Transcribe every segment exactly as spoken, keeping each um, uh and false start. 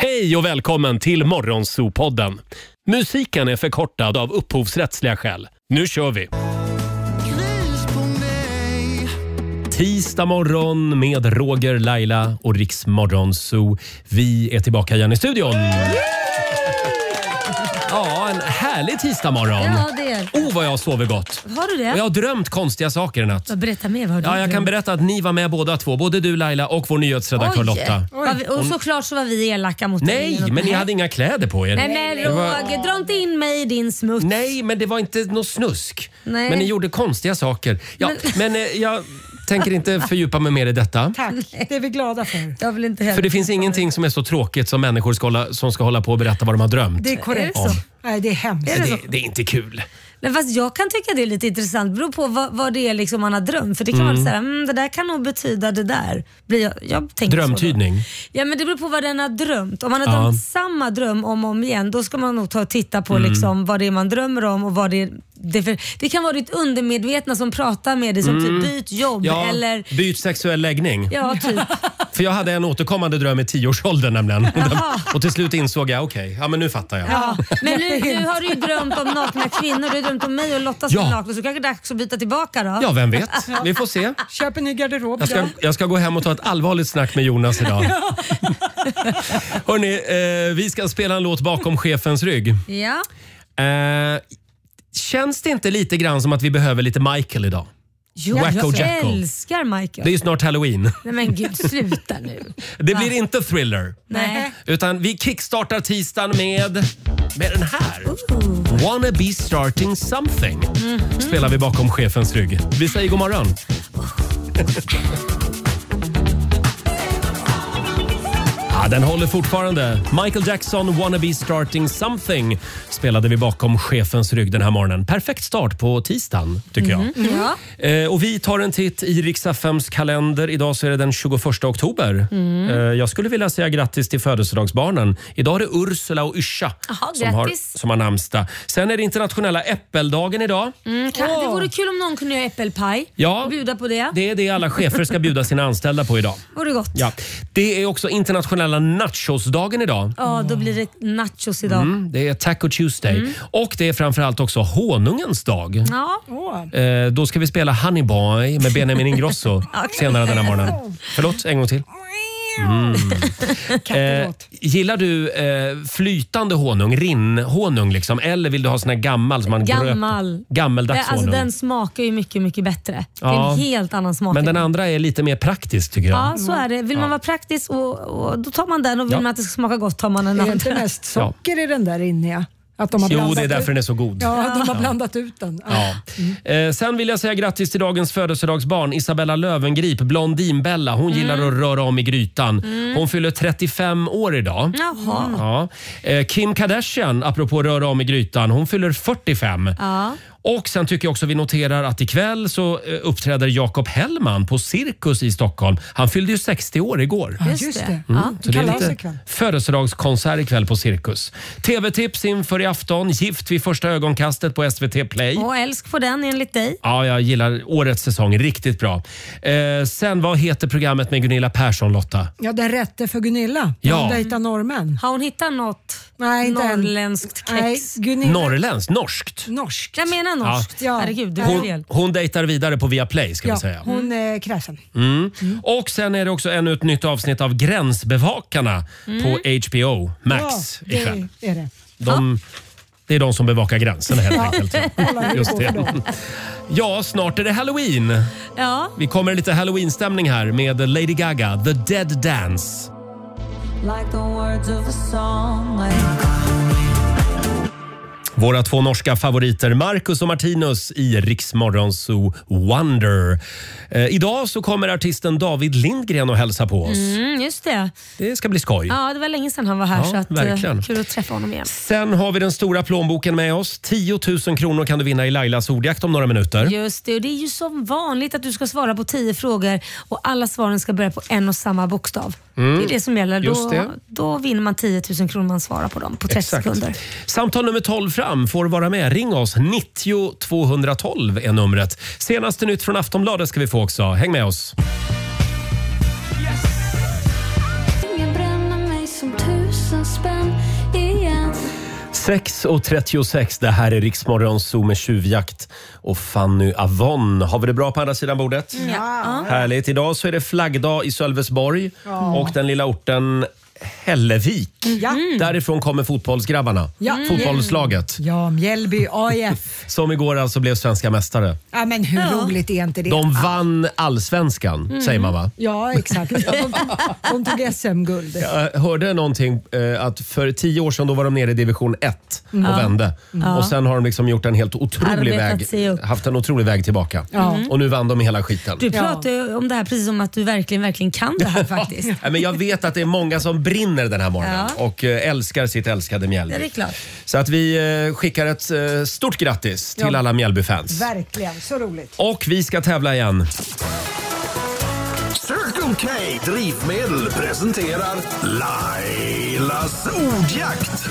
Hej och välkommen till Morgonzoo-podden. Musiken är förkortad av upphovsrättsliga skäl. Nu kör vi! Tisdag morgon med Roger, Laila och Riks Morgonzoo. Vi är tillbaka igen i studion. Ja, en härlig tisdag morgon. Ja, det är. Oh, vad jag har sovit gott. Har du det? Och jag har drömt konstiga saker i natt. Berätta mer, vad har du Ja, jag drömt? kan berätta att ni var med båda två. Både du, Laila, och vår nyhetsredaktör Oj. Lotta. Var vi, och såklart så var vi elaka mot Nej, dig. men ni hade inga kläder på er. Nej men Det var- Roger, dra inte in mig i din smuts. Nej, men det var inte något snusk. Nej. Men ni gjorde konstiga saker. Ja, men, men eh, jag tänker inte fördjupa mig mer i detta. Tack, det är vi glada för. Jag vill inte heller. För det finns ingenting som är så tråkigt som människor ska hålla, som ska hålla på och berätta vad de har drömt. Det är korrekt. Är det så? Nej, det är hemskt. Är det Det, det är inte kul. Men fast jag kan tycka det är lite intressant. Det beror på vad, vad det är liksom man har drömt. För det kan Mm. vara så här, mm, det där kan nog betyda det där. Blir jag, jag tänker Drömtydning. Så då. Ja, men det beror på vad den har drömt. Om man har Ja. drömt samma dröm om och om igen, då ska man nog ta och titta på Mm. liksom vad det är man drömmer om och vad det är. Det, för, det kan vara ditt undermedvetna som pratar med dig som typ byt jobb Ja, eller... byt sexuell läggning. Ja, typ. För jag hade en återkommande dröm i tioårsåldern nämligen. Och till slut insåg jag, okej, okay, ja men nu fattar jag. Ja, men nu, nu har du ju drömt om nakna kvinnor. Du har drömt om mig och Lotta som Ja. är nakna. Så kanske det är dags att byta tillbaka då. Ja, vem vet? Vi får se. Köp en ny garderob. Jag ska, jag ska gå hem och ta ett allvarligt snack med Jonas idag. Hörrni, eh, vi ska spela en låt bakom chefens rygg. Ja. Eh, känns det inte lite grann som att vi behöver lite Michael idag? Jo, Wacko jag Jacko. älskar Michael. Det är ju snart Halloween. Nej men gud, sluta nu. Det blir inte Thriller. Nej. Utan vi kickstartar tisdagen med, med den här. Wanna be starting something. Mm-hmm. Spelar vi bakom chefens rygg. Vi säger god morgon. Ja, den håller fortfarande. Michael Jackson, Wanna be starting something spelade vi bakom chefens rygg den här morgonen. Perfekt start på tisdagen, tycker jag. Ja. Eh, och vi tar en titt i Rix F M:s kalender. Idag så är det den tjugoförsta oktober. Mm. Eh, jag skulle vilja säga grattis till födelsedagsbarnen. Idag är det Ursula och Yrsa Aha, som har, grattis. som har namnsdag. Sen är det internationella äppeldagen idag. Mm, kan, det vore kul om någon kunde göra äppelpaj Ja. och bjuda på det. Det är det alla chefer ska bjuda sina anställda på idag. Vore gott. Ja. Det är också internationella nachosdagen idag. Ja, då blir det nachos idag. Mm, det är Taco Tuesday. Och det är framförallt också honungens dag. Ja. Åh, Eh, då ska vi spela Honey Boy med Benjamin Ingrosso senare den här morgonen. Förlåt, en gång till. Mm. Eh, kattelåt. gillar du eh, flytande honung, rinnhonung liksom? Eller vill du ha sån här gammal som man Gammal. gröp? Gammeldags Eh, Alltså honung. den smakar ju mycket, mycket bättre. Det Ja. är en helt annan smak. Men den andra är lite mer praktisk tycker jag. Ja, så är det. Vill man vara praktisk och, och då tar man den och vill Ja. man att det ska smaka gott tar man den Är det inte andra. mest socker i den där inne? Ja? Att de har Jo, blandat det är därför ut. den är så god. Ja, de har blandat ut den. Ja. Eh, sen vill jag säga grattis till dagens födelsedagsbarn Isabella Löwengrip, Blondinbella. Hon gillar att röra om i grytan. Hon fyller trettiofem år idag. Jaha. Ja. Eh, Kim Kardashian, apropå röra om i grytan, hon fyller fyrtiofem. Ja. Och sen tycker jag också vi noterar att ikväll så eh, uppträder Jakob Hellman på Cirkus i Stockholm. Han fyllde ju sextio år igår. Ja, Just just det. det. Ja. Så det är Kalas lite ikväll. födelsedagskonsert ikväll på Cirkus. T V-tips inför i afton. Gift vid första ögonkastet på S V T Play. Och älsk på den enligt dig. Ja, jag gillar årets säsong. Riktigt bra. Eh, sen, vad heter programmet med Gunilla Persson, Lotta? Ja, den rätte för Gunilla. Ja. Hon dejtar norrmän. Har hon hittat något Nej, inte än. norrländskt Nej, kex? Gunilla. Norrländskt? Norskt? Norskt. Jag menar norskt. Ja. Herregud, du har Hon, fel. hon dejtar vidare på Viaplay ska vi Ja, säga. hon är kräsen. Mm. Och sen är det också ännu ett nytt avsnitt av Gränsbevakarna på H B O Max Ja, ikväll. det är det. De, det är de som bevakar gränserna helt enkelt. Kolla hur det Just går för det. dem. Ja, snart är det Halloween. Ja. Vi kommer lite Halloween-stämning här med Lady Gaga, The Dead Dance. Like the words of a song, like Våra två norska favoriter Marcus och Martinus i Rix Morgonzoo Wonder. Eh, idag så kommer artisten David Lindgren och hälsa på oss. Mm, just det. Det ska bli skoj. Ja, det var länge sedan han var här Ja, så att, eh, verkligen. kul att träffa honom igen. Sen har vi den stora plånboken med oss. tio tusen kronor kan du vinna i Lailas ordjakt om några minuter. Just det, och det är ju som vanligt att du ska svara på tio frågor och alla svaren ska börja på en och samma bokstav. Det är det som gäller. just Då, det. då vinner man tio tusen kronor om man svarar på dem på trettio Exakt. sekunder. Samtal nummer tolv fram får vara med. Ring oss. nittio tvåhundratolv är numret. Senaste nytt från Aftonbladet ska vi få också. Häng med oss. ingen bränner mig som tusen spänn igen. sex och trettiosex, det här är Riksmorgon Zoo med Tjuvjakt och Fanny Avon. Har vi det bra på andra sidan bordet? Ja. Härligt. Idag så är det flaggdag i Sölvesborg och den lilla orten Hällevik. Ja. Därifrån kommer fotbollsgrabbarna. Ja. Fotbollslaget. Ja, Mjällby A I F. Som igår alltså blev svenska mästare. Ja, men hur Ja. roligt är inte det? De vann allsvenskan, säger man va? Ja, exakt. De, de tog S M-guld. Jag hörde någonting eh, att för tio år sedan då var de nere i division ett och vände. Och sen har de liksom gjort en helt otrolig Arbetat sig väg, upp. haft en otrolig väg tillbaka. Ja. Och nu vann de hela skiten. Du pratar ju om det här precis som att du verkligen, verkligen kan det här faktiskt. Ja, men jag vet att det är många som brinner den här morgonen Ja. och eh, älskar sitt älskade Mjällby. Det är klart. Så att vi eh, skickar ett eh, stort grattis till Ja. alla Mjällby-fans. Verkligen, så roligt. Och vi ska tävla igen. Circle K Drivmedel presenterar Lailas ordjakt.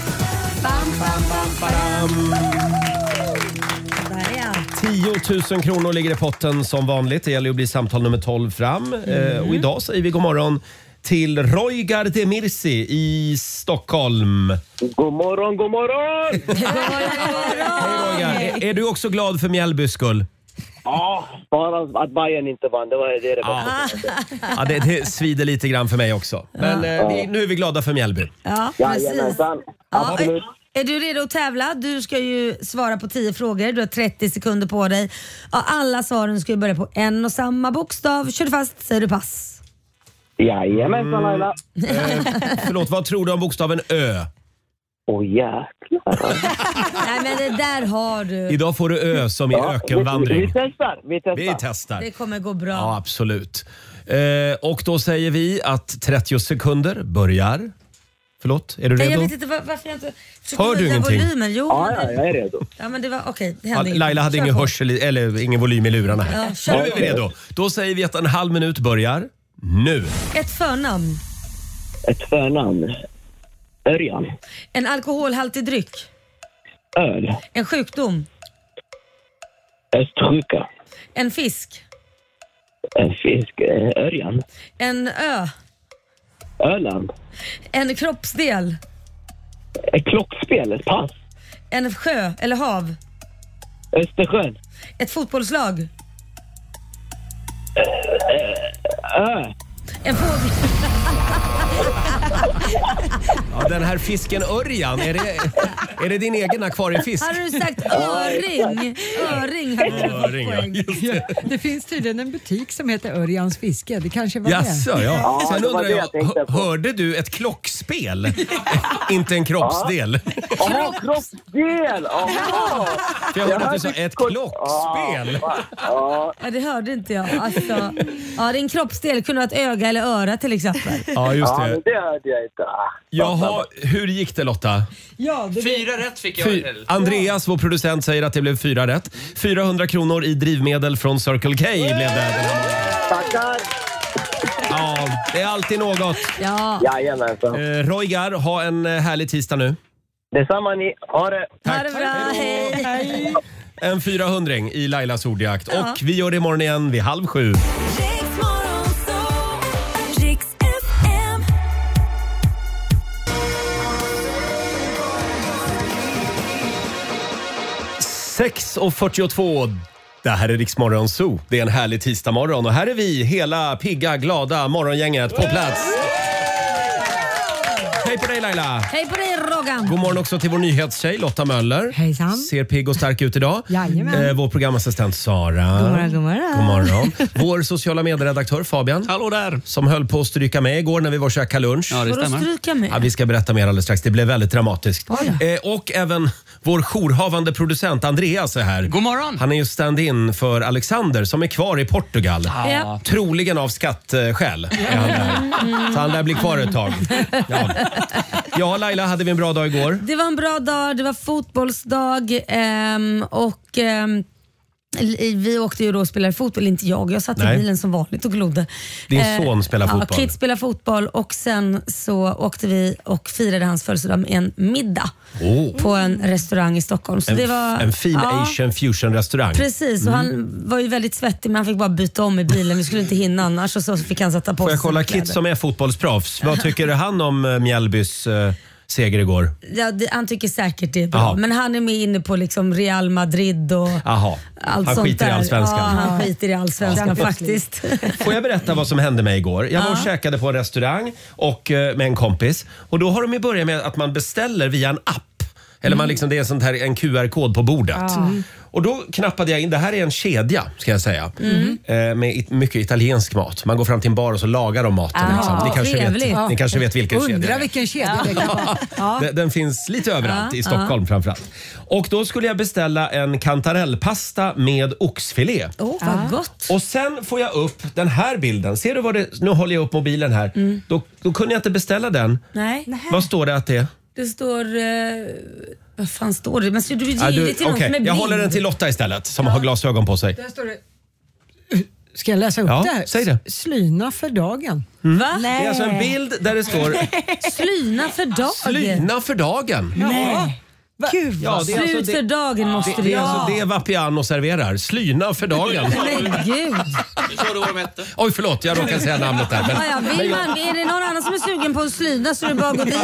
Där är jag. tio tusen kronor ligger i potten som vanligt. Det gäller att bli samtal nummer tolv fram. Eh, och idag säger vi god morgon till Roygar Demirci i Stockholm. God morgon, god morgon! Hej Roygar, är, är du också glad för Mjällbys skull? Ja, bara att Bayern inte vann. Det var det det var. Ja, det, det svider lite grann för mig också. Men eh, vi, nu är vi glada för Mjällby. Ja, precis. Jajamensan. Ja, Absolut. är du redo att tävla? Du ska ju svara på tio frågor. Du har trettio sekunder på dig. Ja, alla svaren ska ju börja på en och samma bokstav. Kör du fast säger du pass. Jajamensan, Laila. Eh, förlåt, vad tror du om bokstaven Ö? Åh jäklar. Nej men det där har du. Idag får du Ö som i Ja, vi, vi ökenvandring. testar. Vi testar. Vi testar. Det kommer gå bra. Ja, absolut. Eh, och då säger vi att trettio sekunder börjar. Förlåt, är du Nej, jag redo? vet inte var, varför jag inte... Hör du höja ingenting? Volymen. Jo, Ja, men ja, det, jag är redo. ja men det var okej. Det Ja, hände Laila hade inget. ingen Kör på. hörsel i, eller ingen volym i lurarna här. Ja, Nu kör är vi redo. Då säger vi att en halv minut börjar nu. Ett förnamn. Ett förnamn. Örjan. En alkoholhaltig dryck. Öl. En sjukdom. Östsjuka. En fisk. En fisk. eh, Örjan. En ö. Öland. En kroppsdel. Ett klockspel. Ett pass. En sjö eller hav. Östersjön. Ett fotbollslag. Ö. En fågel. Ja, den här fisken Örjan, är det, är det din egen akvariefisk? Hade du sagt öring? Öring hade du fått Öring, ja. poäng. Just det. Det finns tydligen en butik som heter Örjans fiske. Det kanske var Jaså, ja. Ja, Sen det var undrar det jag, jag tänkte hö- på. hörde du ett klockspel? Inte en kroppsdel. Jaha, kroppsdel! Jaha! För jag hörde att du sa hörde ett kol- klockspel. Ja, Ja, det hörde inte jag. Alltså, ja, din kroppsdel kunde vara ett öga eller öra till exempel. Ja, just ja, men det. det hörde jag inte. Ah, Jaha, hur gick det Lotta? Ja, det Fyra rätt fick jag. Fy, Andreas, vår producent, säger att det blev fyra rätt. fyrahundra kronor i drivmedel från Circle K blev det. Den här morgonen. Tackar! Ja, det är alltid något. Ja, Jajamensan. Eh, Roygar, ha en eh, härlig tisdag nu. Detsamma ni. Ha det! ha det bra. Hej. En fyrahundring i Lailas ordjakt. Och vi gör det imorgon igen vid halv sju. sex och fyrtiotvå. Det här är Riksmorgon Zoo. Det är en härlig tisdagmorgon och här är vi, hela pigga, glada morgongänget på plats. Hej på dig Laila! Hej på dig Rogan. God morgon också till vår nyhetstjej Lotta Möller. Hejsan. Ser pigg och stark ut idag. Jajamän. Eh, vår programassistent Sara. God morgon, god morgon. God morgon. Vår sociala medieredaktör Fabian. Hallå där. Som höll på att stryka med igår när vi var och käkade lunch. Ja, det Får du stämmer. stryka med? Ja, vi ska berätta mer alldeles strax. Det blev väldigt dramatiskt. Oj. Eh, och även vår jourhavande producent Andreas är här. God morgon. Han är ju stand-in för Alexander som är kvar i Portugal. Ja. Troligen av skattskäl är han där. Så han lär bli kvar ett tag. Ja. Ja, Laila, hade vi en bra dag igår? Det var en bra dag, det var fotbollsdag ehm, och ehm, vi åkte ju då och spelade fotboll, inte jag. Jag satt Nej. i bilen som vanligt och glodde. Din son spelar fotboll. Ja, Kit spelar fotboll och sen så åkte vi och firade hans födelsedag med en middag Oh. på en restaurang i Stockholm. Så En, det var, en fin ja, Asian fusion-restaurang. Precis, och han var ju väldigt svettig men han fick bara byta om i bilen. Vi skulle inte hinna annars och så fick han sätta på Får sig jag kolla sina kläder. Kit som är fotbollsproffs? Vad tycker han om eh, Mjällbys eh, seger igår? Ja, det, han tycker säkert det är bra. Aha. Men han är med inne på liksom Real Madrid och Aha. allt Han sånt skiter där. i allsvenskan. Ja, han skiter i allsvenskan Ja. faktiskt. Får jag berätta vad som hände mig igår? Jag var och Ja. käkade på en restaurang och, eh, med en kompis. Och då har de ju börjat med att man beställer via en app. Eller man liksom, det är sånt här, en Q R-kod på bordet. Mm. Och då knappade jag in, det här är en kedja ska jag säga. Mm. Eh, med it- mycket italiensk mat. Man går fram till en bar och så lagar de maten. Ah, liksom. Ni, kanske trevligt. vet, ni kanske vet vilken kedja det Undrar är. vilken kedja det kan vara. Ja. Den, den finns lite överallt Ja, i Stockholm framförallt. Och då skulle jag beställa en kantarellpasta med oxfilé. Åh, vad gott. Och sen får jag upp den här bilden. Ser du vad det... Nu håller jag upp mobilen här. Mm. Då, då kunde jag inte beställa den. Nej. Vad står det att det är? Det står... Eh, vad fan står det? Men ska du ge Ah, du, det till någon okej. som är blind? Jag håller den till Lotta istället, som har glasögon på sig. Där står det... Ska jag läsa upp Ja, det här? säg det. Slyna för dagen. Va? Det är alltså en bild där det står Slyna för dagen. slyna för dagen. Nej. Gud Ja, vad det är Slut alltså för det, dagen måste det, du det är göra. alltså det Vapiano serverar. Slyna för dagen. Men gud. Så du vad de hette? Oj, förlåt. Jag råkade säga namnet där. Men, Ja, ja, vill man, är det någon annan som är sugen på en slyna så är det bara att gå dit.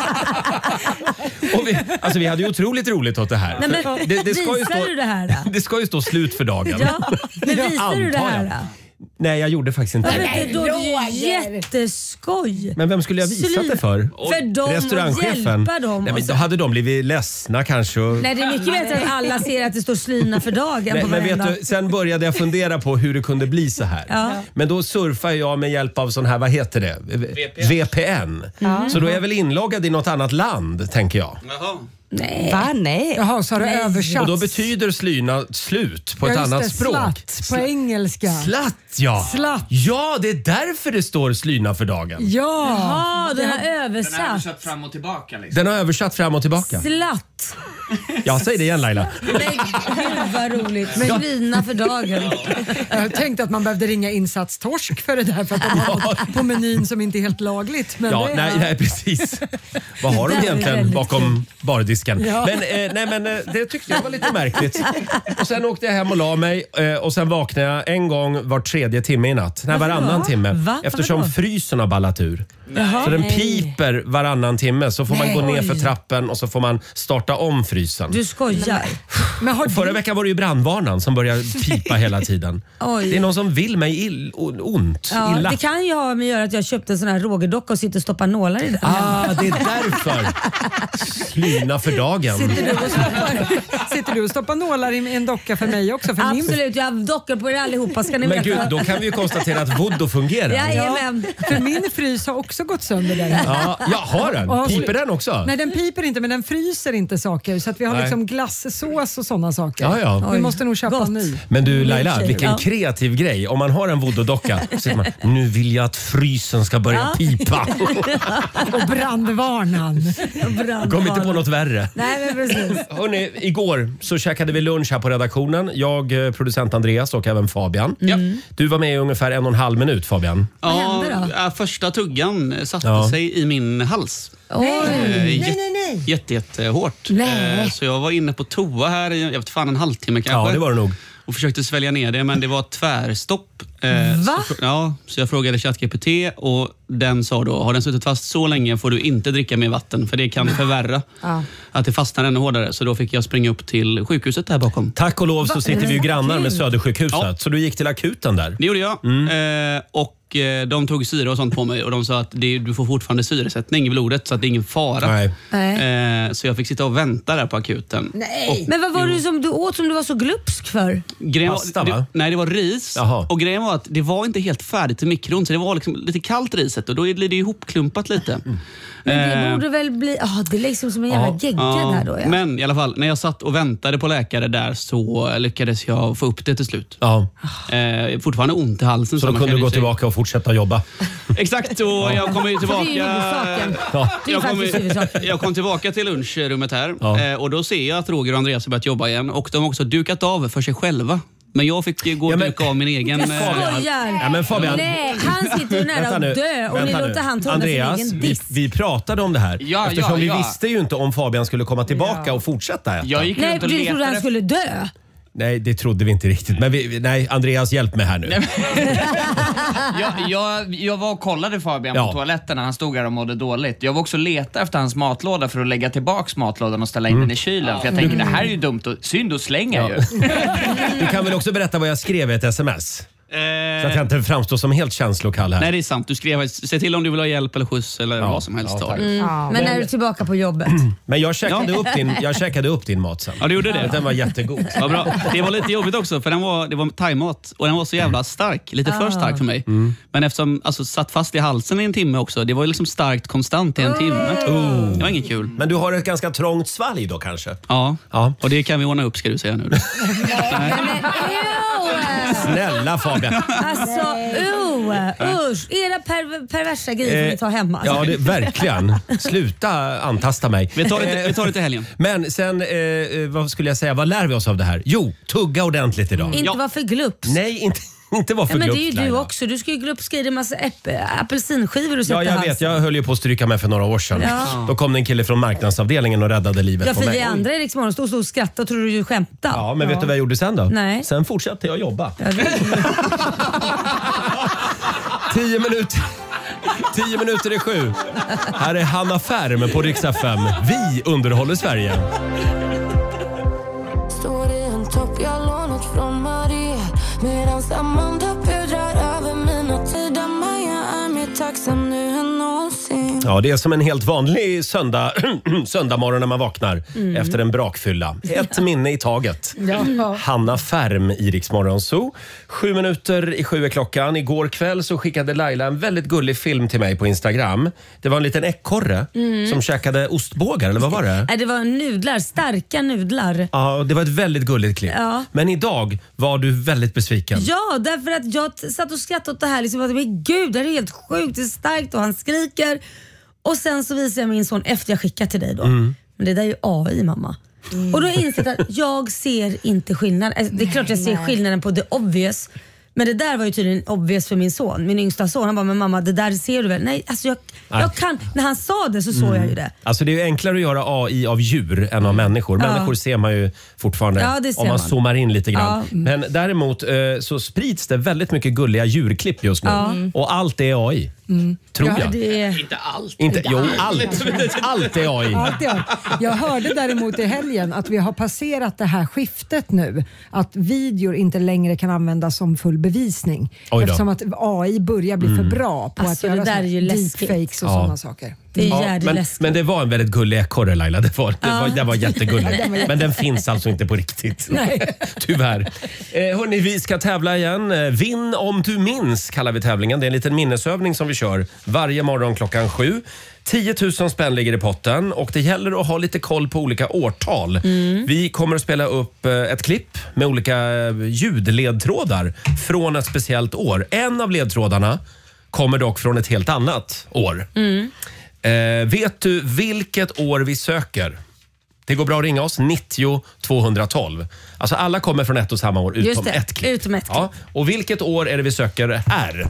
och vi, alltså, vi hade ju otroligt roligt åt det här. Nej, men, För det, det ska ju visar stå, du det här då? det ska ju stå slut för dagen. Ja, men visar du det Antar jag. här då? Nej, jag gjorde faktiskt inte Varför det. inte? Då är det ju jätteskoj. Men vem skulle jag visat det för? För dem och Restaurangchefen? hjälpa dem. Nej, och men så- då hade de blivit ledsna kanske. Och... Nej, det är mycket bättre att alla ser att det står slyna för dagen på Men, men varenda. vet du, sen började jag fundera på hur det kunde bli så här. Ja. Men då surfar jag med hjälp av sån här, vad heter det? V P N. Så då är jag väl inloggad i något annat land, tänker jag. Jaha. Nej. Va? Nej. Jaha, så har du Nej. översatt. Och då betyder slyna slut på Ja, ett just annat det, språk. Slatt på engelska. Slatt, ja. Slatt. Ja, det är därför det står slyna för dagen. Ja. Ja, den har Den är översatt. översatt fram och tillbaka liksom. Den har översatt fram och tillbaka. Slatt. Ja, säg det igen Laila. Men gud vad roligt. Slyna för dagen. Jag tänkte att man behövde ringa insatstorsk för det där för att de har något på menyn som inte är helt lagligt. Men Ja, det, nej, nej, precis. Vad har Det de där är egentligen väldigt bakom bardisken? Ja. Men, eh, nej, men eh, det tyckte jag var lite märkligt. Och sen åkte jag hem och la mig eh, och sen vaknade jag en gång var tredje timme i natt. Nej, varannan då? timme. Va? Eftersom Varför då? frysen har ballat ur. Jaha. Så den Nej. piper varannan timme. Så får man Nej. gå ner för Oj. trappen och så får man starta om frysen. Du skojar. men har Förra du, veckan var det ju brandvarnaren som började pipa hela tiden. Oj. Det är någon som vill mig ill, ont, Ja, illa. det kan ju ha med att göra att jag köpte en sån här Roger-docka och sitter och stoppar nålar i den. Ah, det är därför. Slyna för dagen. sitter, du och stoppar, sitter du och stoppar nålar i en docka för mig också? För min, Absolut, jag har dockor på er allihopa ska ni Men veta. gud, då kan vi ju konstatera att voodoo fungerar. Jajamän. för min frys har också gått sönder där. Ja, jag har den. Ja, Piper den också? Nej, den piper inte men den fryser inte saker så att vi har Nej. liksom glassås och sådana saker. Ja, ja. Vi Oj, måste nog köpa gott. en ny. Men du Laila, Milkshake, vilken ja. kreativ grej. Om man har en voodoo-docka så säger man, nu vill jag att frysen ska börja Ja. pipa. Och brandvarnan. Kom inte på något värre. Nej men precis. Hörrni, igår så käkade vi lunch här på redaktionen. Jag, eh, producent Andreas och även Fabian. Du var med i ungefär en och en halv minut Fabian. Vad Ja, hände då? ja, första tuggan satte Ja. sig i min hals. Oj. Eh, nej, jätte- nej, nej. Jätte, jättehårt. Nej. Eh, Så jag var inne på toa här i, jag vet fan, en halvtimme kanske. Ja, det var det nog. Och försökte svälja ner det, men det var tvärstopp. Eh, Va? Så, ja, så jag frågade ChatGPT och den sa då, har den suttit fast så länge får du inte dricka mer vatten för det kan förvärra Ja. att det fastnar ännu hårdare. Så då fick jag springa upp till sjukhuset här bakom. Tack och lov så sitter vi ju grannar med Södersjukhuset. Ja. Så du gick till akuten där. Det gjorde jag. Eh, och eh, de tog syre och sånt på mig och de sa att det, du får fortfarande syresättning i blodet så att det är ingen fara. Nej. Nej. Eh, så jag fick sitta och vänta där på akuten. Nej. Men vad var det som du åt som du var så glupsk för? Grejen var- Pasta, det, va? nej, det var ris. Jaha. Och grejen var att det var inte helt färdigt i mikron så det var liksom lite kallt riset och då är det ihopklumpat lite. Men det Eh, borde väl bli... Ja, det är liksom som en jävla Ja. gegga ja, där då ja. Men i alla fall, när jag satt och väntade på läkare där så lyckades jag få upp det till slut. Ja. Eh, fortfarande ont i halsen. Så då man kunde kan du ju gå säga. tillbaka och fortsätta jobba. Exakt, och jag kommer ju För det är ju tillbaka... huvudsaken. Ja. Det är Jag faktiskt kom, huvudsaken. jag kom tillbaka till lunchrummet här Ja. eh, och då ser jag att Roger och Andreas har börjat jobba igen och de har också dukat av för sig själva. Men jag fick ju gå och Ja, men- duka av min egen... Jag eh, skojar! Ja, men Fabian. Nej, han sitter ju nära Vänta att nu. dö och ni Vänta nu. låter han ta Andreas, sin egen vi, diss. vi pratade om det här. Ja, Eftersom ja, vi ja. visste ju inte om Fabian skulle komma tillbaka och fortsätta äta. Jag gick Nej, runt och du trodde letade han efter... skulle dö. Nej, det trodde vi inte riktigt. Men vi, nej, Andreas, hjälp mig här nu. jag, jag, jag var och kollade Fabian Ja. på toaletten när han stod här och mådde dåligt. Jag var också leta efter hans matlåda för att lägga tillbaks matlådan och ställa in Mm. den i kylen. För jag tänker, det här är ju dumt och synd att slänga ju. Du kan väl också berätta vad jag skrev i ett sms? Så att jag inte framstår som helt känslokall här. Nej, det är sant. Du skrev, se till om du vill ha hjälp eller skjuts eller Ja, vad som helst. ja, tar tack. du. Mm. Men är du tillbaka på jobbet? Men jag käkade, Ja. upp din, jag käkade upp din mat sen. Ja, du gjorde det. Den var jättegod. Vad bra. Det var lite jobbigt också för den var, det var thaimat och den var så jävla stark. Lite för stark för mig. Mm. Men eftersom alltså, satt fast i halsen i en timme också. Det var ju liksom starkt konstant i en timme. Oh. Det var inget kul. Men du har ett ganska trångt svalg då kanske? Ja. Ja. Och det kan vi ordna upp ska du säga nu. Snälla Fabian. Alltså, uh, usch. Era per, perversa grejer får ni ta hemma. Ja, det, verkligen. Sluta antasta mig. Vi tar det, vi tar det till helgen. Men sen, eh, vad skulle jag säga, vad lär vi oss av det här? Jo, tugga ordentligt idag. Inte vara för glupps. Nej, inte, inte vara för Ja, men det är glupsk, ju du Laila. också. Du ska ju glupska i en massa äpp- apelsinskivor och sätta Ja, jag halsen. vet. Jag höll ju på att stryka med för några år sedan. Ja. Då kom det en kille från marknadsavdelningen och räddade livet Ja, på för mig. vi andra i Rix Morgon stod och skrattade och trodde du skämtade. Ja, men vet du vad jag gjorde sen då? Nej. Sen fortsatte jag jobba. Ja, det- Tio minuter. Tio minuter i sju. Här är Hanna Färm på Rix F M. Vi underhåller Sverige. Står i en topp jag lånat från Marie medan Amanda pudrar över mina tider. Maja är mer tacksam nu än någonsin. Ja, det är som en helt vanlig söndag, söndag morgon när man vaknar Mm. efter en brakfylla. Ett minne i taget. Ja. Hanna Färm i Rix Morgon Zoo. Sju minuter i sju är klockan. Igår kväll så skickade Laila en väldigt gullig film till mig på Instagram. Det var en liten ekorre Mm. som käkade ostbågar, eller vad var det? Nej, det var nudlar, starka nudlar. Ja, det var ett väldigt gulligt klipp. Ja. Men idag var du väldigt besviken. Ja, därför att jag t- satt och skrattade åt det här. Liksom, att, men gud, det här är helt sjukt, det är starkt och han skriker. Och sen så visar jag min son efter jag skickar till dig då. Mm. Men det där är ju A I, mamma. Och då har jag insett att jag ser inte skillnad. Alltså, det är klart jag ser skillnaden på the obvious. Men det där var ju tydligen obvious för min son, min yngsta son. Han bara, men mamma det där ser du väl? Nej, alltså jag, Nej. jag kan. När han sa det så såg jag ju det. Alltså det är ju enklare att göra A I av djur än av människor. Ja. Människor ser man ju fortfarande Ja, det ser om man, man. zoomar in lite grann. Ja. Men däremot eh, så sprids det väldigt mycket gulliga djurklipp just nu. Ja. Och allt är A I. Tror Ja, jag. Det är... Inte allt. Inte, jo, allt. Allt är A I. Allt är. Jag hörde däremot i helgen att vi har passerat det här skiftet nu. Att videor inte längre kan användas som full bevisning. Oj då. Eftersom att A I börjar bli för bra på Alltså, att det göra där såna är ju läskigt. deepfakes och Ja. sådana saker. Det är Ja, jävligt men, läskigt. men det var en väldigt gullig ekorre, Laila. Det var, det var, det var jättegulligt. Men den finns alltså inte på riktigt. Nej. Tyvärr. Eh, hörni, vi ska tävla igen. Eh, Vinn om du minns kallar vi tävlingen. Det är en liten minnesövning som vi kör varje morgon klockan sju. tio tusen spänn ligger i potten och det gäller att ha lite koll på olika årtal. Mm. Vi kommer att spela upp eh, ett klipp med olika eh, ljudledtrådar från ett speciellt år. En av ledtrådarna kommer dock från ett helt annat år. Mm. Eh, vet du vilket år vi söker? Det går bra att ringa oss, nittio tvåhundratolv. Alltså alla kommer från ett och samma år utom Just det, ett klipp. utom ett klipp. Ja, och vilket år är det vi söker här?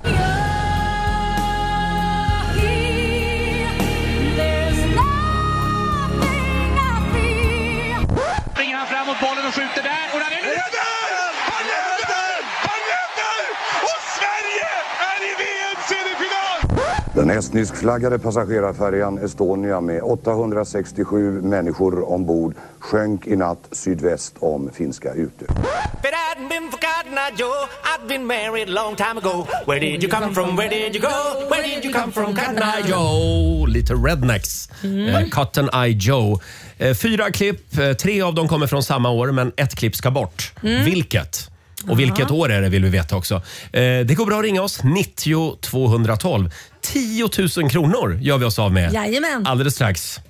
Springer han framåt bollen och skjuter där och där är det! Han räddar! Han räddar! Och Sverige är i V M-semifinal! Den estniskflaggade passagerarfärjan Estonia med åttahundrasextiosju människor ombord sjönk i natt sydväst om Finska Utö. But I hadn't been forgotten, I Joe. I'd been married a long time ago. Where did you come from? Where did you go? Where did you come from? Cotton Eye Joe. Joe, lite Rednecks. Eh, Cotton Eye Joe. Eh, fyra klipp, eh, tre av dem kommer från samma år men ett klipp ska bort. Vilket? Och vilket år är det vill vi veta också. Eh, det går bra att ringa oss, nittio tvåhundratolv. tio tusen kronor gör vi oss av med Jajamän. alldeles strax.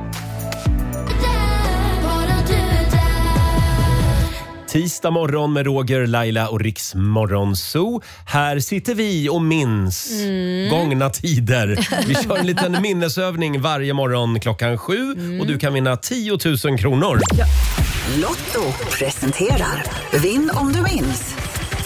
Tisdag morgon med Roger, Laila och Rix Morgon Zoo. Här sitter vi och minns gångna tider. Vi kör en liten minnesövning varje morgon klockan sju och du kan vinna tio tusen kronor. Lotto presenterar Vinn om du minns.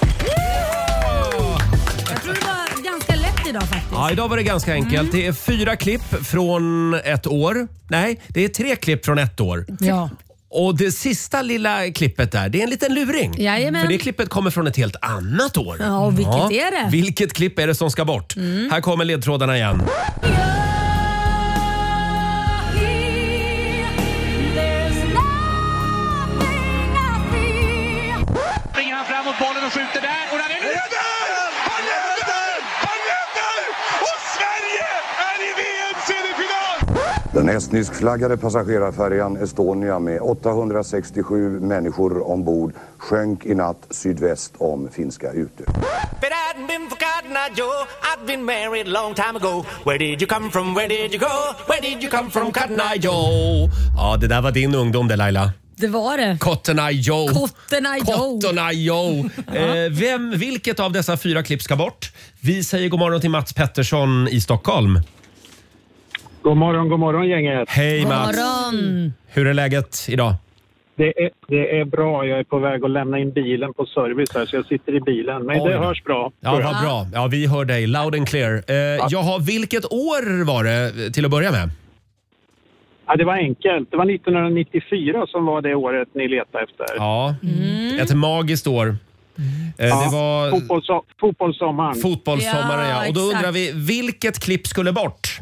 Jag tror det var ganska lätt idag faktiskt. Ja, idag var det ganska enkelt. Det är fyra klipp från ett år. Nej, det är tre klipp från ett år. Ja. Och det sista lilla klippet där, det är en liten luring. Jajamän. För det klippet kommer från ett helt annat år. Ja, och vilket är det? Vilket klipp är det som ska bort? Mm. Här kommer ledtrådarna igen. Springer han framåt bollen och skjuter där. Och där är det! Han räddar! Han räddar! Och Sverige är i V M-semifinal! Den estniskflaggade passagerarfärjan Estonia med åttahundrasextiosju människor ombord sjönk i natt sydväst om Finska Utö. But I hadn't been for Cotton Eye Joe. I'd been married a long time ago. Where did you come from? Where did you go? Where did you come from, Cotton Eye Joe? Ja, det där var din ungdom det, Laila. Det var det. Cotton Eye Joe. Cotton Eye Joe. Cotton Eye Joe. Eh, vem, vilket av dessa fyra klipp ska bort? Vi säger god morgon till Mats Pettersson i Stockholm. God morgon, god morgon gänget. Hej God Mats. morgon. Hur är läget idag? Det är, det är bra. Jag är på väg att lämna in bilen på service här, så jag sitter i bilen. Men Oj det då. hörs bra. Ja, vad bra. Ja, vi hör dig loud and clear. Eh, jaha, vilket år var det till att börja med? Ja, det var enkelt. Det var nittonhundranittiofyra som var det året ni letade efter. Ja, ett magiskt år. Eh, Ja, det var fotbollso- fotbollssommaren. fotbollssommaren, ja. Ja, Och då exakt. undrar vi, vilket klipp skulle bort?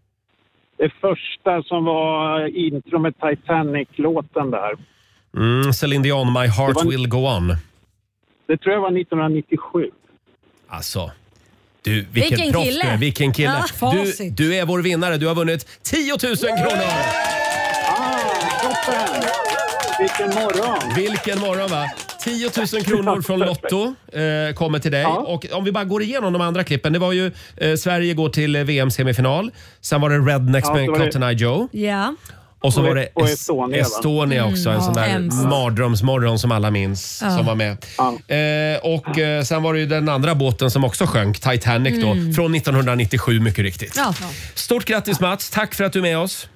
Det första som var intro med Titanic-låten där. Mm, Celine Dion, My Heart Det var- Will Go On. Det tror jag var nittonhundranittiosju. Alltså, du, vilken Vilken proffs kille. du är. Vilken kille. Ja, du, facit. du är vår vinnare. Du har vunnit tio tusen kronor. Ah, toppen! Vilken morgon! Vilken morgon, va? tio tusen kronor från Lotto eh, kommer till dig. Ja. Och om vi bara går igenom de andra klippen. Det var ju eh, Sverige går till V M-semifinal. Sen var det Rednecks Ja, med så var det- Cotton Eye Joe. Ja. Och så Och- var det och Es- Estonia, va? Estonia också. En Mm, sån där hemskt. mardrömsmorgon som alla minns. Ja. Som var med. Ja. Eh, och eh, sen var det ju den andra båten som också sjönk. Titanic då. Från nittonhundranittiosju, mycket riktigt. Ja. Stort grattis Mats. Tack för att du är med oss.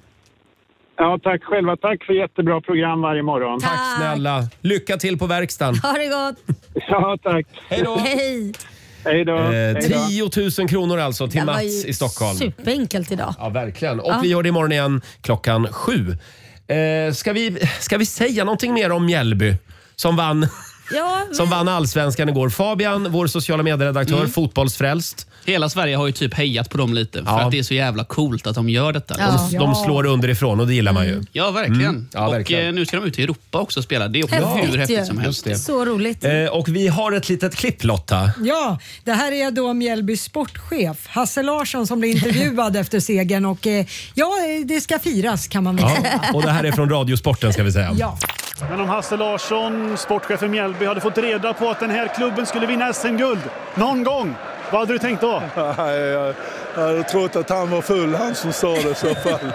Ja, tack själva. Tack för jättebra program varje morgon. Tack snälla. Lycka till på verkstaden. Ha det gott. Ja, tack. Hej då. Hej. Hej då. Eh, Hej då. tio tusen kronor alltså till Det var Mats ju i Stockholm. superenkelt idag. Ja, verkligen. Och Ja. vi gör det imorgon igen klockan sju. Eh, ska, vi, ska vi säga någonting mer om Mjällby som vann, Ja, som vann Allsvenskan igår? Fabian, vår sociala medieredaktör, Mm. fotbollsfrälst. Hela Sverige har ju typ hejat på dem lite för Ja. att det är så jävla coolt att de gör detta. Ja. De, de slår underifrån och det gillar man ju. Ja, verkligen. Mm. Ja, och verkligen. eh, nu ska de ut i Europa också och spela. Det är också Häftigt hur häftigt ju. som helst. Just det. så roligt. Eh, och vi har ett litet klipp, Lotta. Ja, det här är då Mjällbys sportchef Hasse Larsson som blir intervjuad efter segern och eh, ja, det ska firas kan man väl Ja. säga. Och det här är från Radiosporten ska vi säga. Ja. Men om Hasse Larsson, sportchef för Mjällby, hade fått reda på att den här klubben skulle vinna S M-guld någon gång, vad hade du tänkt då? Jag hade trott att han var full, han som sa det i så fall.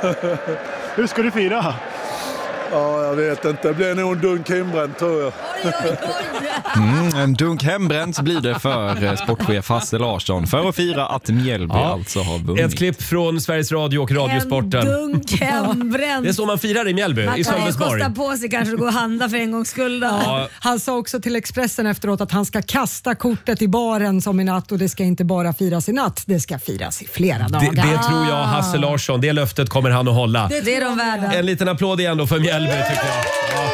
Hur ska du fira? Ja, jag vet inte. Det blir nog en dunk hembränt, tror jag. Mm, en dunk hembränt blir det för eh, sportchef Hasse Larsson för att fira att Mjällby Ja. alltså har vunnit. Ett klipp från Sveriges Radio och Radiosporten. En dunk hembränt. Det är så man firar i Mjällby, Han i kan ju Sölvesborg. kosta på sig kanske att gå och handla för en gångs skull. Då. Ja. Han sa också till Expressen efteråt att han ska kasta kortet i baren som i natt och det ska inte bara firas i natt, det ska firas i flera Det, dagar. det tror jag Hasse Larsson, det löftet kommer han att hålla. Det, det är de värda. En liten applåd igen då för Mjällby tycker jag. Ja.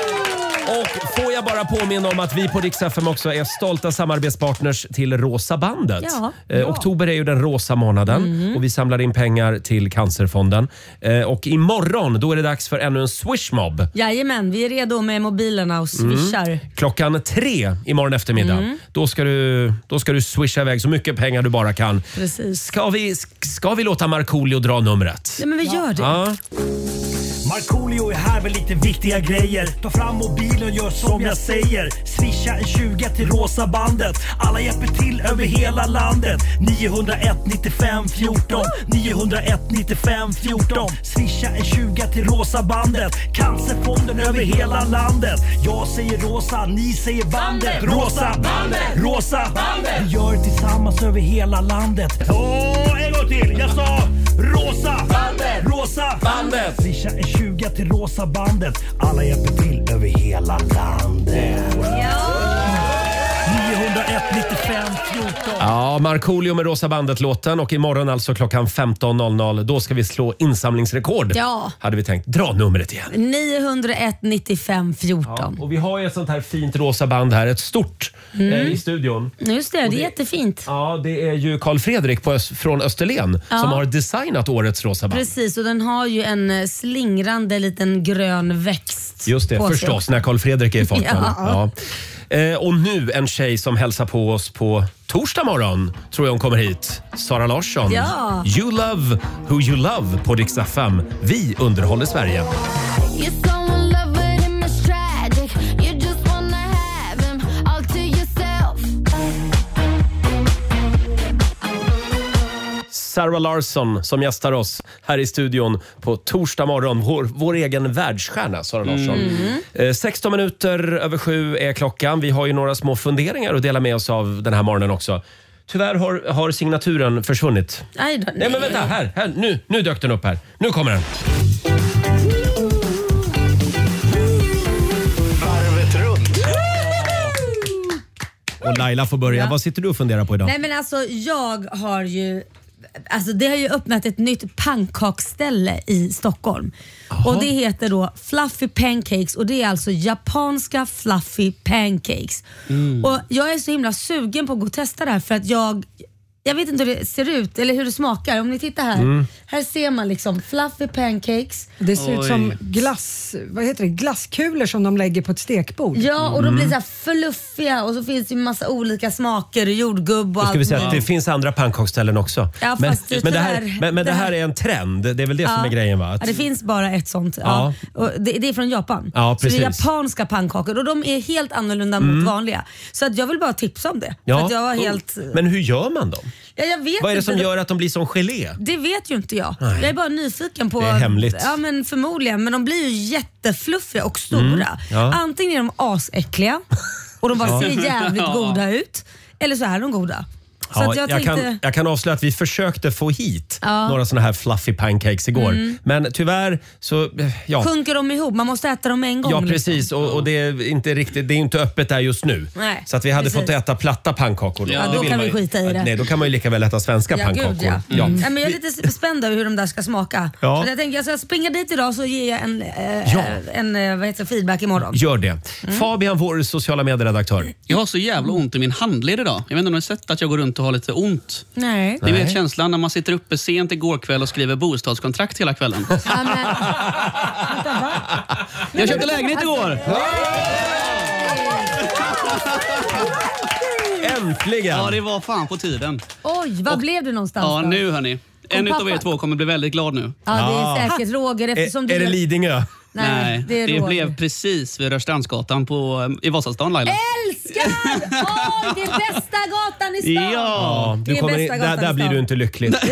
Och får jag bara påminna om att vi på Rix F M också är stolta samarbetspartners till Rosa bandet. Ja. Eh, oktober är ju den rosa månaden Mm. och vi samlar in pengar till Cancerfonden. Eh, och imorgon då är det dags för ännu en swishmob. Jajamän, vi är redo med mobilerna och swishar. Mm. Klockan tre imorgon eftermiddag. Mm. Då, ska du, då ska du swisha iväg så mycket pengar du bara kan. Precis. Ska vi, ska vi låta Markoolio dra numret? Ja, men vi gör det. Ja. Markoolio är här med lite viktiga grejer. Ta fram mobilen och gör som jag säger. Swisha en tjugo till Rosa bandet. Alla hjälper till över hela landet. nio noll ett nittiofem fjorton nio noll ett nittiofem fjorton. Swisha en tjugo till Rosa bandet. Cancerfonden över hela landet. Jag säger Rosa, ni säger bandet. Rosa bandet, Rosa bandet. Vi gör det tillsammans över hela landet. Åh, en gång till. Jag sa Rosa bandet, Rosa bandet. Swisha en tjugo till Rosa bandet. Alla hjälper till över hela landet. nio niohundraett nittiofem fjorton. Ja, Markoolio med Rosa bandet-låten och imorgon alltså klockan femton noll noll. Då ska vi slå insamlingsrekord. Ja. Hade vi tänkt. Dra numret igen. niohundraett nittiofem fjorton. Ja, och vi har ju ett sånt här fint rosa band här. Ett stort Mm. eh, i studion. Just det, det är det- jättefint. Ja, det är ju Carl Fredrik på, Ös- från Österlen Ja. som har designat årets rosa band. Precis, och den har ju en eh, slingrande liten grön växt. Just det, på sig förstås också. när Carl Fredrik är i farten. Ja. Ja. Eh, och nu en tjej som hälsar på oss på torsdag morgon, tror jag hon kommer hit. Sara Larsson. Ja. You love who you love på Rix F M. Vi underhåller Sverige. You're so in love with him, it's tragic. You just wanna have him all to yourself. Sara Larsson som gästar oss här i studion på torsdag morgon. Vår, vår egen världsstjärna, Sara Larsson. Mm. Eh, sexton minuter över sju är klockan. Vi har ju några små funderingar att dela med oss av den här morgonen också. Tyvärr har, har signaturen försvunnit. Aj då, Nej men vänta, här, här nu, nu dök den upp här. Nu kommer den. Varvet runt. Och Laila får börja. Ja. Vad sitter du och funderar på idag? Nej men alltså jag har ju Alltså det har ju öppnat ett nytt pannkakställe i Stockholm. Och det heter då Fluffy Pancakes och det är alltså japanska fluffy pancakes. Mm. Och jag är så himla sugen på att gå och testa det här för att jag jag vet inte hur det ser ut eller hur det smakar. Om ni tittar här. Mm. Här ser man liksom fluffy pancakes. Det ser ut Oj. som glass, vad heter det? Glasskulor som de lägger på ett stekbord. Ja, och de blir så här fluffiga och så finns det ju massa olika smaker, jordgubb och Då allt. ska vi säga att det möjligt. finns andra pannkakställen också. Ja, men, fast det men, det här, tyvärr- men, men det det här här- är en trend. Det är väl det som Ja. är grejen va? Ja, Att, det finns bara ett sånt. Ja. Och det, det är från Japan. Ja, så det är precis. japanska pannkakor och de är helt annorlunda Mm. mot vanliga. Så att jag vill bara tipsa om det. Ja. För att jag var helt... Men hur gör man dem? Ja, jag vet Vad är det inte. som gör att de blir som gelé? Det vet ju inte jag. Nej. Jag är bara nyfiken på... Det är hemligt. Ja, men förmodligen. Men de blir ju jättefluffiga och stora. Mm, ja. Antingen är de asäckliga och de bara Ja. ser jävligt Ja. goda ut. Eller så är de goda. Så Ja, att jag jag, tänkte... kan, jag kan avslöja att vi försökte få hit Ja. några såna här fluffy pancakes igår. Mm. Men tyvärr så... eh, Ja, Sjunker de ihop? Man måste äta dem en gång. ja liksom. precis. Och, och det är inte riktigt, det är inte öppet där just nu. Nej, Så att vi hade precis. fått äta platta pannkakor. Då. Ja, Det då vill kan man vi ju- skita i det. Nej, då kan man ju lika väl äta svenska Ja, pannkakor. gud, ja. Ja. Mm. Ja, men jag är lite spänd över hur de där ska smaka. Ja. Så jag tänker jag ska springa dit idag så ger jag en, eh, Ja. en eh, vad heter det, feedback imorgon. Gör det. Mm. Fabian, vår sociala medieredaktör. Jag har så jävla ont i min handled idag. Jag vet inte om ni har sett att jag går runt och har lite ont. Nej. Ni vet känslan när man sitter uppe sent igår kväll och skriver bostadskontrakt hela kvällen. Ja, men, vänta, va? Jag köpte lägenhet igår! Äntligen! Ja, det var fan på tiden. Oj, var blev du någonstans Ja, då? nu hörni. En Kom utav er pappa? två kommer bli väldigt glad nu. Ja, det är säkert Roger eftersom du... Är det Lidingö? Nej, det är det Roger. blev precis vid Rörstrandsgatan på, i Vasastan, Laila. Älskar! Oj, det är bästa gatan i stan! Ja, det du är kommer in, bästa där, gatan där i blir stan. du inte lycklig. Det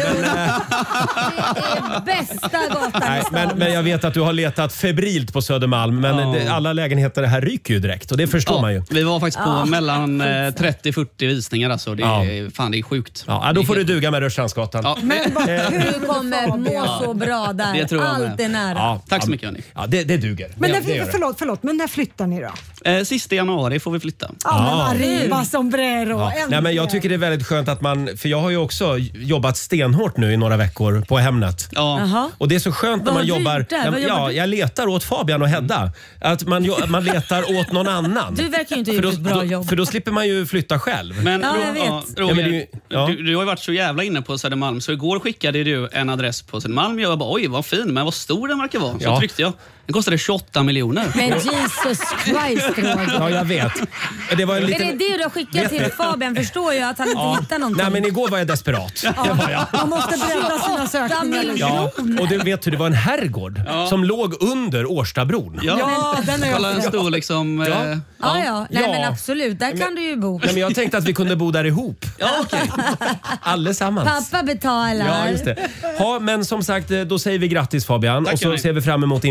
är bästa gatan Nej, i stan. men, men jag vet att du har letat febrilt på Södermalm, men Ja. det, alla lägenheter här ryker ju direkt och det förstår Ja, man ju. Vi var faktiskt på Ja. mellan eh, trettio fyrtio visningar. Alltså. Det, Ja. är, fan, det är sjukt. Ja, då får du duga med Rörstrandsgatan. Ja. Men vad Eh, kul Du kommer må så bra där. Det tror jag Allt med. är nära. Ja, Tack så ja, mycket, hörni. Ja, det, det duger. Men det, när, det gör det. förlåt, förlåt, men när flyttar ni då? Eh, sista januari får vi flytta. Ja, men Ah. arriba sombrero. Ja. äntligen. Nej, men jag tycker det är väldigt skönt att man, för jag har ju också jobbat stenhårt nu i några veckor på Hemnet. Ja. Jaha. Och det är så skönt när Vad man har du jobbar, gjort där? ja, Vad jobbar ja, du? jag letar åt Fabian och Hedda. Att man, jo- man letar åt någon annan. Du verkar ju inte ha för, då, gjort ett bra då, jobb. för då slipper man ju flytta själv. Men Ja, Ro- jag vet. ja, Ja, Roger, men det är ju- ja. du, du har ju varit så jävla inne på Södermalm, så igår skickade du en adress på Södermalm. Jag bara, oj vad fin, men vad stor den verkar vara. Så Ja. tryckte jag. Den kostade tjugoåtta miljoner. Men Jesus Christ, Roger. Ja, jag vet. Det var en Är liten... det det du har skickat till Fabian? Förstår jag att han inte Ja. hittar någonting. Nej, men igår var jag desperat. Det var jag. Man måste bredda sina Åtta sökningar. lite. Ja, och du vet hur det var en herrgård som låg under Årstabron. Ja, Ja, den är kolla en jag. stor liksom... Ja. eh, Ja, ja. Nej, Ja. men absolut. Där kan du ju bo. Nej, men jag tänkte att vi kunde bo där ihop. Ja, okej. Allesammans. Pappa betalar. Ja, just det. Ja, men som sagt, då säger vi grattis Fabian Tack, och så hörni. ser vi fram emot inflyttningsfest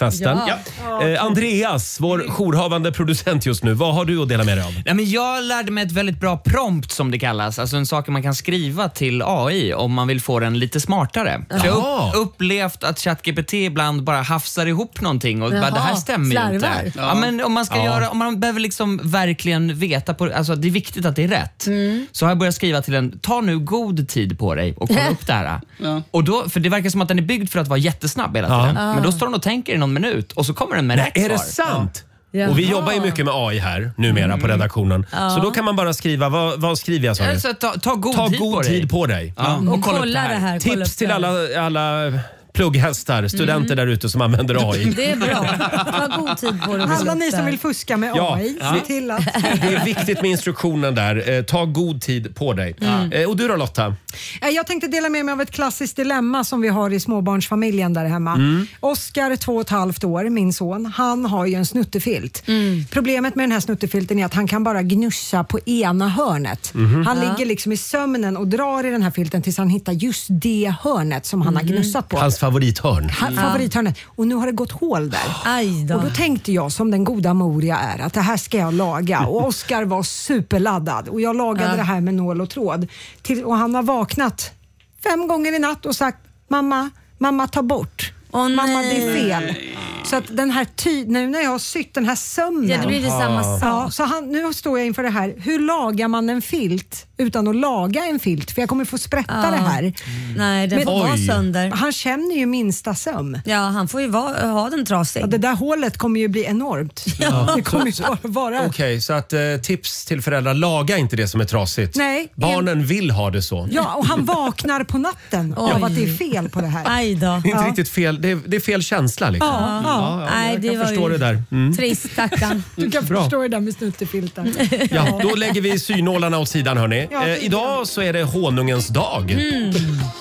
fredagsfesten. Ja. Eh, Andreas, vår jourhavande producent just nu. Vad har du att dela med dig av? Nej, men jag lärde mig ett väldigt bra prompt som det kallas. Alltså en sak man kan skriva till A I om man vill få den lite smartare. För jag har upp, upplevt att ChatGPT ibland bara hafsar ihop någonting och bara, det här stämmer ju inte. slarvar. Ja. men om man ska Ja. göra, om man behöver liksom verkligen veta på, alltså det är viktigt att det är rätt. Mm. Så har jag börjat skriva till den, ta nu god tid på dig och kolla upp det här. Och då, för det verkar som att den är byggd för att vara jättesnabb hela tiden. Ja. Men då står den och tänker i någon minut och så kommer den med Nej, rätt är det svar. sant? Ja. Och vi Jaha. jobbar ju mycket med A I här numera Mm. på redaktionen. Ja. Så då kan man bara skriva, vad, vad skriver jag sa du? Alltså, ta, ta god Ta tid god på dig. tid på dig. Ja. Mm. Och kolla, Kolla upp det här. det här. kolla Tips upp till det. alla, alla plugghästar, studenter där ute som använder A I. Det är bra. Ta god tid på det. Alla ni som vill fuska med Ja. A I, Ja. se till att... Det är viktigt med instruktionen där. Eh, ta god tid på dig. Mm. Eh, och du då Lotta? Jag tänkte dela med mig av ett klassiskt dilemma som vi har i småbarnsfamiljen där hemma. Mm. Oskar, två och ett halvt år, min son, han har ju en snuttefilt. Problemet med den här snuttefilten är att han kan bara gnussa på ena hörnet. Mhm. Han Ja. ligger liksom i sömnen och drar i den här filten tills han hittar just det hörnet som han har gnussat på. Hans favorithörn. Ha- favorithörnet. Och nu har det gått hål där. Aj då. Och då tänkte jag, som den goda mor jag är, att det här ska jag laga. Och Oskar var superladdad och jag lagade Ja. det här med nål och tråd. Till, och han har vaknat fem gånger i natt och sagt, mamma, mamma ta bort. Åh, mamma nej. det är fel. Så att den här ty- nu när jag har sytt den här sömnen. Ja, det blir det samma sak. Ja, så han, nu står jag inför det här. Hur lagar man en filt utan att laga en filt? För jag kommer få sprätta Ja. det här. Nej, den Men- får vara Oj. sönder. Han känner ju minsta söm. Ja, han får ju vara, ha den trasig. Ja, det där hålet kommer ju bli enormt. Ja. Det kommer ju bara vara... Okej, så att eh, tips till föräldrar, laga inte det som är trasigt. Nej. Barnen vill ha det så. Ja, och han vaknar på natten Oj. av att det är fel på det här. Aj då. Inte Ja. riktigt fel, det är, det är fel känsla liksom. Ja, ja. Nej, jag det kan var förstå ju det där. Mm. trist, stackarn. Du kan Bra. förstå det där med snuttefilten. Ja, då lägger vi synålarna åt sidan hörni. Ja, Eh, idag så är det honungens dag. Mm.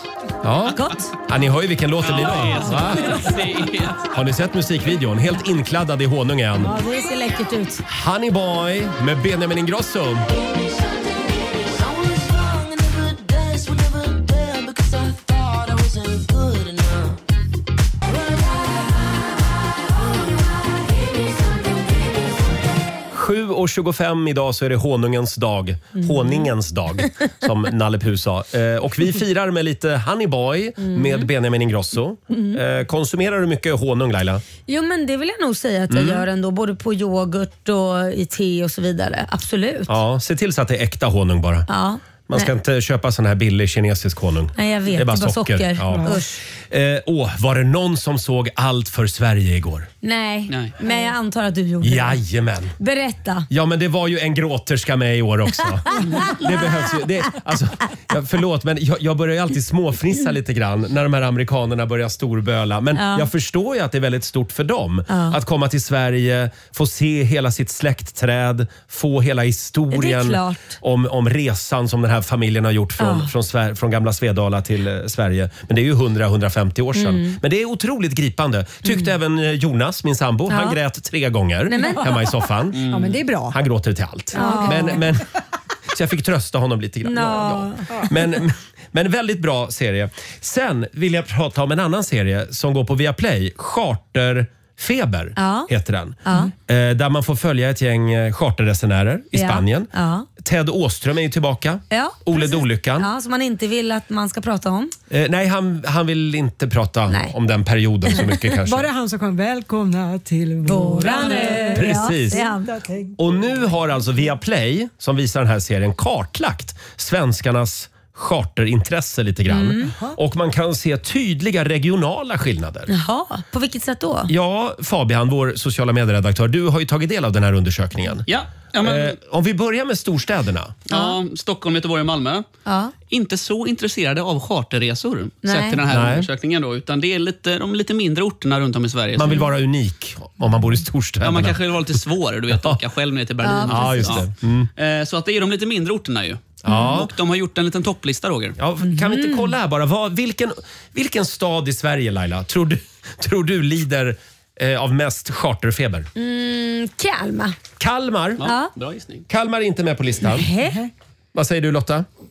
Ja. Gott. Ja, ni hör ju vilken låt det blir då. Va? Har ni sett musikvideon? Helt inkladdad i honung igen. Ja, det ser läckert ut. Honey Boy med Benjamin Ingrosso. sju och tjugofem idag så är det honungens dag. Honningens dag, som Nalle Puh sa. Eh, och vi firar med lite Honey Boy med Benjamin Ingrosso. Eh, konsumerar du mycket honung, Laila? Jo, men det vill jag nog säga att jag Mm. gör ändå. Både på yoghurt och i te och så vidare. Absolut. Ja, se till så att det är äkta honung bara. Ja. Man ska Nej. inte köpa sån här billig kinesisk honung. Nej, jag vet. Det är bara socker. Ja. Usch. Eh, åh, var det någon som såg Allt för Sverige igår? Nej. Nej. men jag antar att du gjorde det. Jajamän. Berätta. Ja, men det var ju en gråterska med i år också. Det behövs ju. Det, alltså, ja, förlåt, men jag, jag börjar ju alltid småfnissa lite grann när de här amerikanerna börjar storböla. Men Ja. jag förstår ju att det är väldigt stort för dem. Ja. Att komma till Sverige, få se hela sitt släktträd, få hela Det är historien klart. om, om resan som den här familjen har gjort från, Ja. från, Sver- från gamla Svedala till eh, Sverige. Men det är ju hundra till hundrafemtio år sedan. Mm. Men det är otroligt gripande. Tyckte även eh, Jonas, min sambo. Ja. Han grät tre gånger Nej, men. hemma i soffan. Ja, men det är bra. Han gråter till allt. Ja. Men, men, så jag fick trösta honom lite grann. Nå. Ja, ja. Men, men väldigt bra serie. Sen vill jag prata om en annan serie som går på Viaplay. Charterfeber Ja. heter den. Ja. Eh, Där man får följa ett gäng eh, charterresenärer i Ja. Spanien. Ja. Ted Åström är ju tillbaka. Ja, Ole precis. Dolyckan. Ja, som man inte vill att man ska prata om. Eh, nej, han, han vill inte prata Nej. om den perioden så mycket kanske. Var det han som kom välkomna till våran ö? Precis. Ja, det är han. Och nu har alltså Viaplay, som visar den här serien, kartlagt svenskarnas charterintresse lite grann. Mm. Och man kan se tydliga regionala skillnader. Jaha, på vilket sätt då? Ja, Fabian, vår sociala medieredaktör, du har ju tagit del av den här undersökningen. Ja, ja, men, Eh, om vi börjar med storstäderna. ja, Stockholm, Göteborg och Malmö. Ja. Inte så intresserade av charterresor Nej. sett till den här Nej. undersökningen då, utan det är lite, de lite mindre orterna runt om i Sverige. Man vill som- vara unik om man bor i storstäderna. Ja, man kanske vill vara lite svårare, du vet, åka själv ner till Berlin. Ja, just det. Mm. Eh, Så att det är de lite mindre orterna ju. Ja. Och de har gjort en liten topplista, Roger. Ja, kan vi inte kolla här bara? Vad, vilken, vilken stad i Sverige, Laila, tror du, tror du lider eh, av mest charterfeber? Mm, Kalmar. Kalmar? Ja. Bra gissning. Kalmar är inte med på listan. Hä? Vad säger du, Lotta?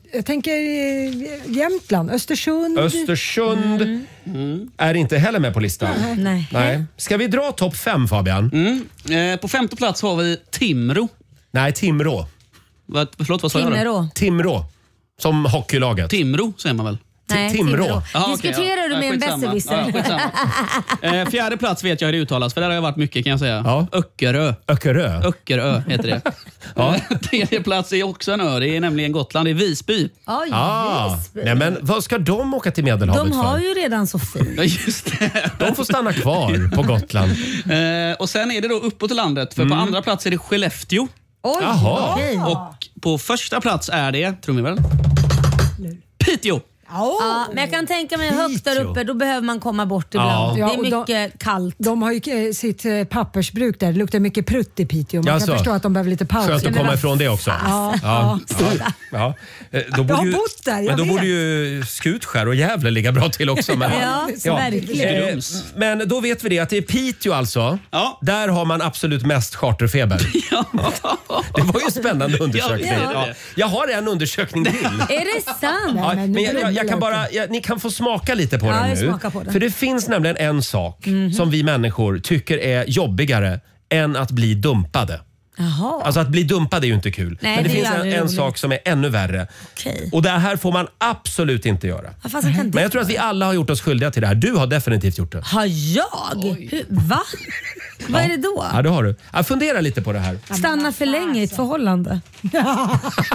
Jag tänker eh, Jämtland, Östersund. Östersund Mm. Mm. är inte heller med på listan. Nej. Nej. Ska vi dra topp fem, Fabian? Mm. Eh, på femte plats har vi Timrå. Nej, Timrå. Vad, förlåt, vad sa jag Timrå. då? Timrå. Som hockeylaget. Timrå säger man väl? Nej, Timrå. Timrå. Aha, Diskuterar okej, du ja. med en Skitsamma. besserwisser? Ja, skitsamma. eh, fjärde plats vet jag hur det uttalas, för där har jag varit mycket kan jag säga. Ja. Öckerö. Öckerö. Öckerö heter det. ja. Tredje plats är också en ö. Det är nämligen Gotland. Det är Visby. Oj, Ah, Visby. nej men vad ska de åka till Medelhavet De har för? ju redan så fint. Ja, just det. De får stanna kvar på Gotland. Eh, och sen är det då uppåt i landet, för Mm. på andra plats är det Skellefteå. Oj, Jaha. okej. Och på första plats är det, tror ni väl? Piteå. Ja, men jag kan tänka mig högt där uppe, då behöver man komma bort ibland. Ja. Det är Ja, och mycket kallt. De har ju eh, sitt eh, pappersbruk där. Det luktar mycket prutt i Piteå. Man Jaså. kan förstå att de behöver lite paus. Skönt att komma ifrån det också. Ja. Ja. Ja. Ja. Eh, Då borde har ju, bott där, jag men då vet. borde ju Skutskär och Gävle ligga bra till också. Men, Ja, verkligen. Eh, Men då vet vi det, att det är Piteå alltså. Ja. Där har man absolut mest charterfeber. Det var ju en spännande undersökning. Ja, det är det. Ja. Jag har en undersökning till. Är det sant? Ja, men nu men jag, jag, jag blir kan det bara, jag, ni kan få smaka lite på Ja, den jag nu. smakar på den. För det finns nämligen en sak som vi människor tycker är jobbigare än att bli dumpade. Jaha. Alltså att bli dumpad är ju inte kul. Nej, men det, det är finns ju en, aldrig en roligt. sak som är ännu värre. Okej. Och det här får man absolut inte göra. Vad fasen kan det Men jag tror att vi alla har gjort oss skyldiga till det här. Du har definitivt gjort det. Har jag? Hur, va? Vad är det då? Ja, det har du. Ja, fundera lite på det här. Stanna för länge i ett förhållande. Ja,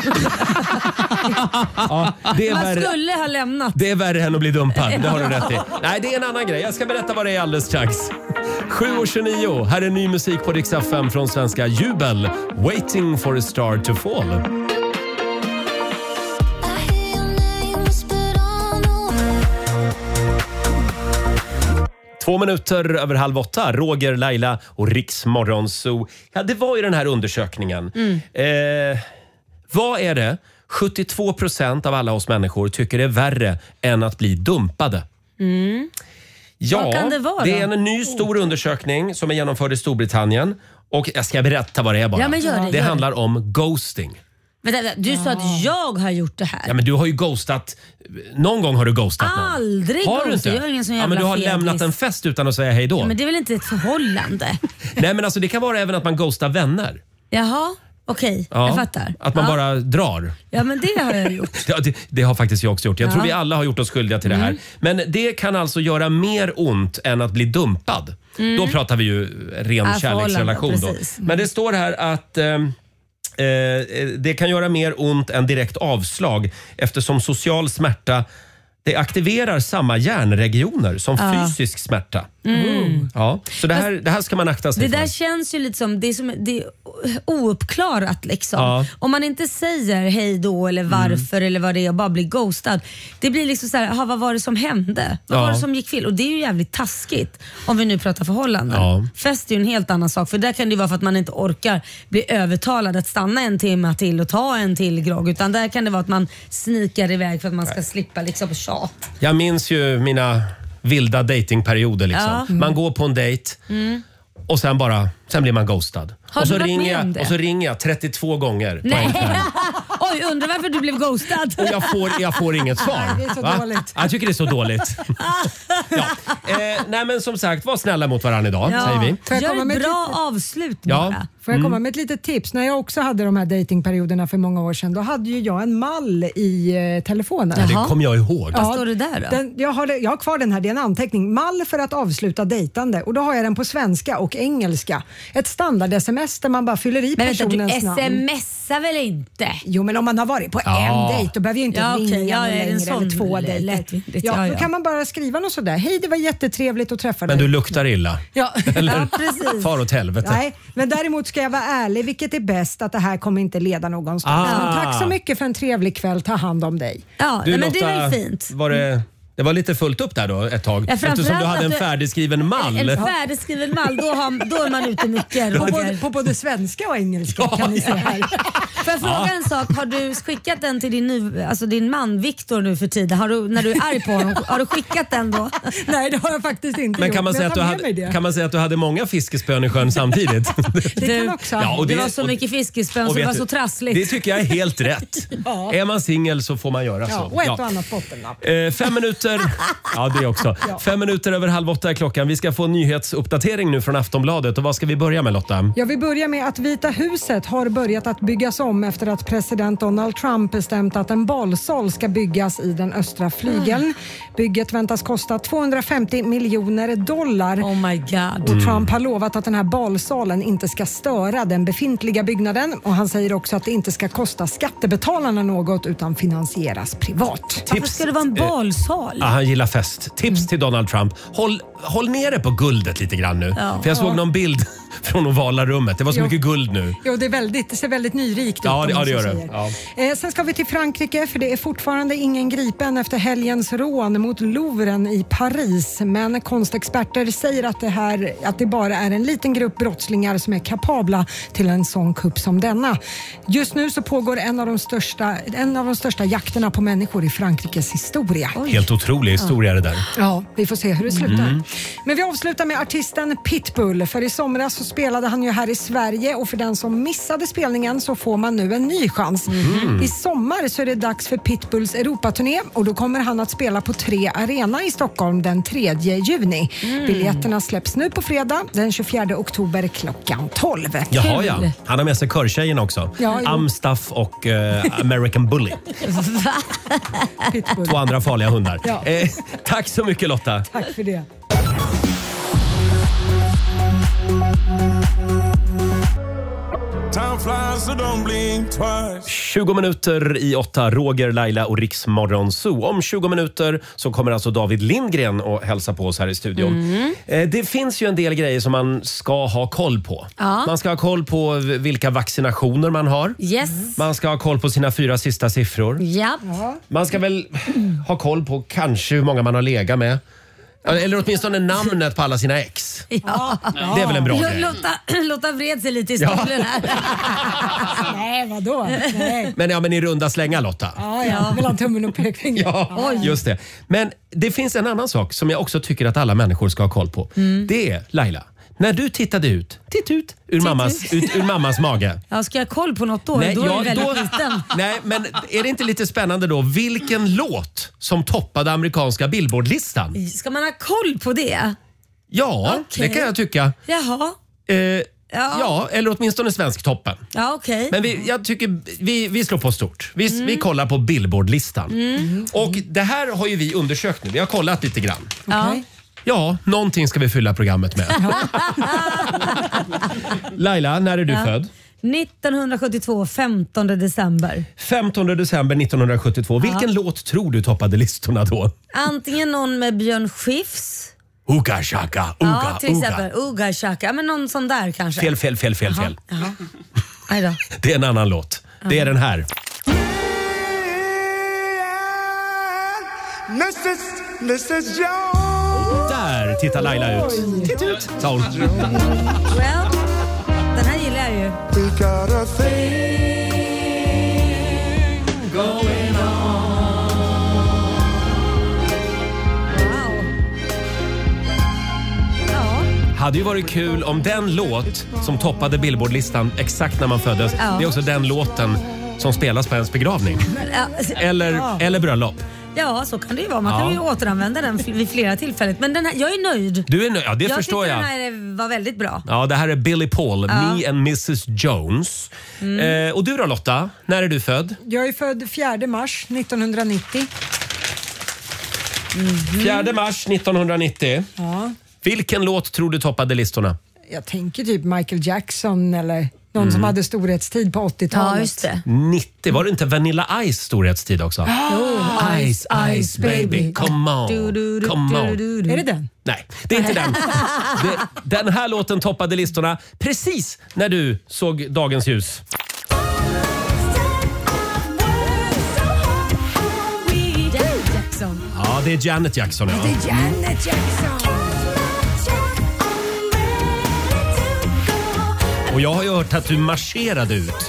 det, är Man värre, skulle ha lämnat. det är värre än att bli dumpad. Det har du rätt i. Nej, det är en annan grej. Jag ska berätta vad det är alldeles strax. sju och tjugonio. Här är ny musik på Rix F M från svenska Jubel. Waiting for a star to fall. Två minuter över halv åtta. Roger, Laila och Rix Morgonzoo. Ja, det var ju den här undersökningen. Mm. Eh, vad är det? sjuttiotvå procent av alla oss människor tycker det är värre än att bli dumpade. Mm. Ja, Vad kan det vara det är då? en ny stor undersökning som är genomförd i Storbritannien. Och jag ska berätta vad det är bara. Ja, men gör det, det gör handlar om ghosting. Vänta, vänta, du sa att jag har gjort det här. Ja, men du har ju ghostat. Någon gång har du ghostat någon. Aldrig Har du ghostat. inte? Jag är ingen sån Ja, men du jävla har fegis. lämnat en fest utan att säga hej då. Ja, men det är väl inte ett förhållande? Nej, men alltså det kan vara även att man ghostar vänner. Jaha, okej. Ja, Jag fattar. Att man ja. bara drar. Ja, men det har jag gjort. Ja, det, det har faktiskt jag också gjort. Jag Ja. tror vi alla har gjort oss skyldiga till det här. Mm. Men det kan alltså göra mer ont än att bli dumpad. Mm. Då pratar vi ju ren Ja, kärleksrelation. Då. precis. Men det står här att eh, eh, det kan göra mer ont än direkt avslag eftersom social smärta det aktiverar samma hjärnregioner som Ja. fysisk smärta. Mm. Ja, så det här, det här ska man akta sig Det för. där känns ju lite som det är, som, det är ouppklarat liksom. Ja. Om man inte säger hej då eller varför eller vad det är och bara blir ghostad. Det blir liksom så här, aha, vad var det som hände? Vad Ja. var det som gick fel? Och det är ju jävligt taskigt om vi nu pratar förhållanden. Ja. Fest är ju en helt annan sak för där kan det ju vara för att man inte orkar bli övertalad att stanna en timme till och ta en till grogg. Utan där kan det vara att man snikar iväg för att man ska slippa liksom tjat. Jag minns ju mina vilda datingperioder. Liksom. Ja. Mm. Man går på en dejt Mm. och sen bara sen blir man ghostad. Har och, så du varit ringer med om jag, det? och så ringer jag trettiotvå gånger på en Nej. kväll. Oj, undrar varför du blev ghostad. Och jag får, jag får inget svar. Det är så Va? dåligt. Jag tycker det är så dåligt. ja. eh, nej men som sagt, var snälla mot varandra idag, säger vi. Får jag Gör komma ett med ett bra litet- avslut Ja. bara. Får jag komma Mm. med ett litet tips? När jag också hade de här datingperioderna för många år sedan, då hade ju jag en mall i eh, telefonen. Ja, det kommer jag ihåg. Vad står det där då? Den, jag, har, det- jag har kvar den här, det är en anteckning. Mall för att avsluta dejtande. Och då har jag den på svenska och engelska. Ett standard-sms där man bara fyller i Men vänta, du personens namn. smsar väl inte? Jo, men om man har varit på Ja. en dejt, då behöver ju inte Ja, okej. ringa Ja, någon är det en längre sån eller två l- dejter. lättvindigt? Ja, Ja, då ja. kan man bara skriva något sådär. Hej, det var jättetrevligt att träffa dig. Men du luktar illa. Ja, Eller ja precis. far åt helvete. Nej, men däremot ska jag vara ärlig, vilket är bäst, att det här kommer inte leda någonstans. Ah. Men tack så mycket för en trevlig kväll, ta hand om dig. Ja, Du nej, men det är Lotta, väl fint. var det Det var lite fullt upp där då ett tag. Ja, eftersom du hade en att du- färdigskriven mall. En färdigskriven mall, då, har, då är man ute mycket. På Roger. både, på både svenska och engelska kan ni se här. Får jag fråga en sak? Har du skickat den till din, nu, alltså din man Viktor nu för tiden? Har du, när du är arg på honom, har du skickat den då? Nej, det har jag faktiskt inte Men gjort. kan man, säga jag att du tar med hade, mig det. kan man säga att du hade många fiskespön i sjön samtidigt? Det kan också. Ja, och det, det- var så och- mycket fiskespön och så det vet var du, så trassligt. Det tycker jag är helt rätt. Ja. Är man singel så får man göra Ja, så. och ett Ja. och annat bottennapp. Eh, fem minuter, ja det också. Ja. Fem minuter över halv åtta är klockan. Vi ska få en nyhetsuppdatering nu från Aftonbladet. Och vad ska vi börja med Lotta? Jag vill börja med att Vita huset har börjat att byggas om efter att president Donald Trump bestämt att en balsal ska byggas i den östra flygeln. Bygget väntas kosta tvåhundrafemtio miljoner dollar. Oh my god. Och Trump har lovat att den här balsalen inte ska störa den befintliga byggnaden. Och han säger också att det inte ska kosta skattebetalarna något utan finansieras privat. Varför ska det vara en balsal? Ja, han gillar fest. Tips till Donald Trump. Håll, håll nere på guldet lite grann nu. Ja. För jag såg Ja. någon bild från ovala rummet. Det var så Jo. mycket guld nu. Jo, det, är väldigt, det ser väldigt nyrikt ut. Ja, om det, ja, man det så gör det. säger. Ja. Eh, sen ska vi till Frankrike för det är fortfarande ingen gripen efter helgens rån mot Louvren i Paris. Men konstexperter säger att det, här, att det bara är en liten grupp brottslingar som är kapabla till en sån kupp som denna. Just nu så pågår en av de största, en av de största jakterna på människor i Frankrikes historia. Helt otrolig historia det där. Ja, vi får se hur det slutar. Mm. Men vi avslutar med artisten Pitbull. För i somras så spelade han ju här i Sverige och för den som missade spelningen så får man nu en ny chans. Mm. I sommar så är det dags för Pitbulls Europaturné och då kommer han att spela på Tre Arena i Stockholm den tredje juni. Mm. Biljetterna släpps nu på fredag den tjugofjärde oktober klockan tolv. Jaha ja, han har med sig körtjejen också. Ja, jo. Amstaff och eh, American Bully. Pitbull. Två andra farliga hundar. Ja. Eh, tack så mycket Lotta. Tack för det. Time flies, so don't blink twice. tjugo minuter i åtta, Roger, Laila och Riks Morgonzoo. Om tjugo minuter så kommer alltså David Lindgren och hälsa på oss här i studion. Mm. Eh, Det finns ju en del grejer som man ska ha koll på. Ja. Man ska ha koll på vilka vaccinationer man har. Yes. Man ska ha koll på sina fyra sista siffror. Ja. Man ska väl ha koll på kanske hur många man har legat med. Eller åtminstone namnet på alla sina ex. Ja. Det är väl en bra L- grej. Lotta, Lotta vred sig lite i Ja. stolen här. Nej, vadå? Nej. Men, ja, men i runda slängar Lotta. Ja, ja, mellan tummen och pekfingret. Ja, just det. Men det finns en annan sak som jag också tycker att alla människor ska ha koll på. Mm. Det är, Laila, när du tittade ut, titt ut ur, mammas, ut, ur mammas mage. Ja, ska jag ha koll på något då? Nej, då är ja, jag väldigt då- liten. Nej, men är det inte lite spännande då vilken låt som toppade amerikanska Billboardlistan? Ska man ha koll på det? Ja, Okej. det kan jag tycka. Jaha. Eh, ja. eller åtminstone Svensktoppen. Ja, okej. Men vi, jag tycker vi, vi slår på stort. Vi, Mm. vi kollar på Billboardlistan. Mm. Och det här har ju vi undersökt nu. Vi har kollat lite grann. Ja. Ja, någonting ska vi fylla programmet med. Laila, när är du Ja. född? nittonhundrasjuttiotvå, femtonde december. femtonde december nittonhundrasjuttiotvå. Vilken Ja. låt tror du toppade listorna då? Antingen någon med Björn Skifs. Uga shaka, uga, ja, till uga. exempel. Uga Chaka. Men någon sån där kanske. Fel, fel, fel, fel, Jaha, fel. jaha. Aj då. Det är en annan låt. Det är den här. missus missus Jones. Där tittar Laila ut. Titt ut, sa hon. Well, den här gillar jag ju. We got a thing going Hade ju varit kul om den låt som toppade Billboardlistan exakt när man föddes, Ja. det är också den låten som spelas på ens begravning. Ja. Eller, Ja. eller bröllop. Ja, så kan det ju vara. Man Ja. kan ju återanvända den fl- vid flera tillfällen. Men den här, jag är nöjd. Du är nöjd? Ja, det jag förstår tycker jag. den här var väldigt bra. Ja, det här är Billy Paul, Ja. Me and missus Jones. Mm. Eh, och du då Lotta, när är du född? Jag är född fjärde mars nittonhundranittio. fjärde mars nittonhundranittio. Ja. Vilken låt tror du toppade listorna? Jag tänker typ Michael Jackson eller någon Mm. som hade storhetstid på åttiotalet. Ja, just det. nittio, var det inte Vanilla Ice storhetstid också? Ah, Ice, ice baby, come on, Du, du, du, come on. du, du, du. Är det den? Nej, det är inte den. Det, den här låten toppade listorna precis när du såg dagens ljus. Jackson. Ja, det är Janet Jackson. Ja. Det är Janet Jackson. Och jag har ju hört att du marscherade ut.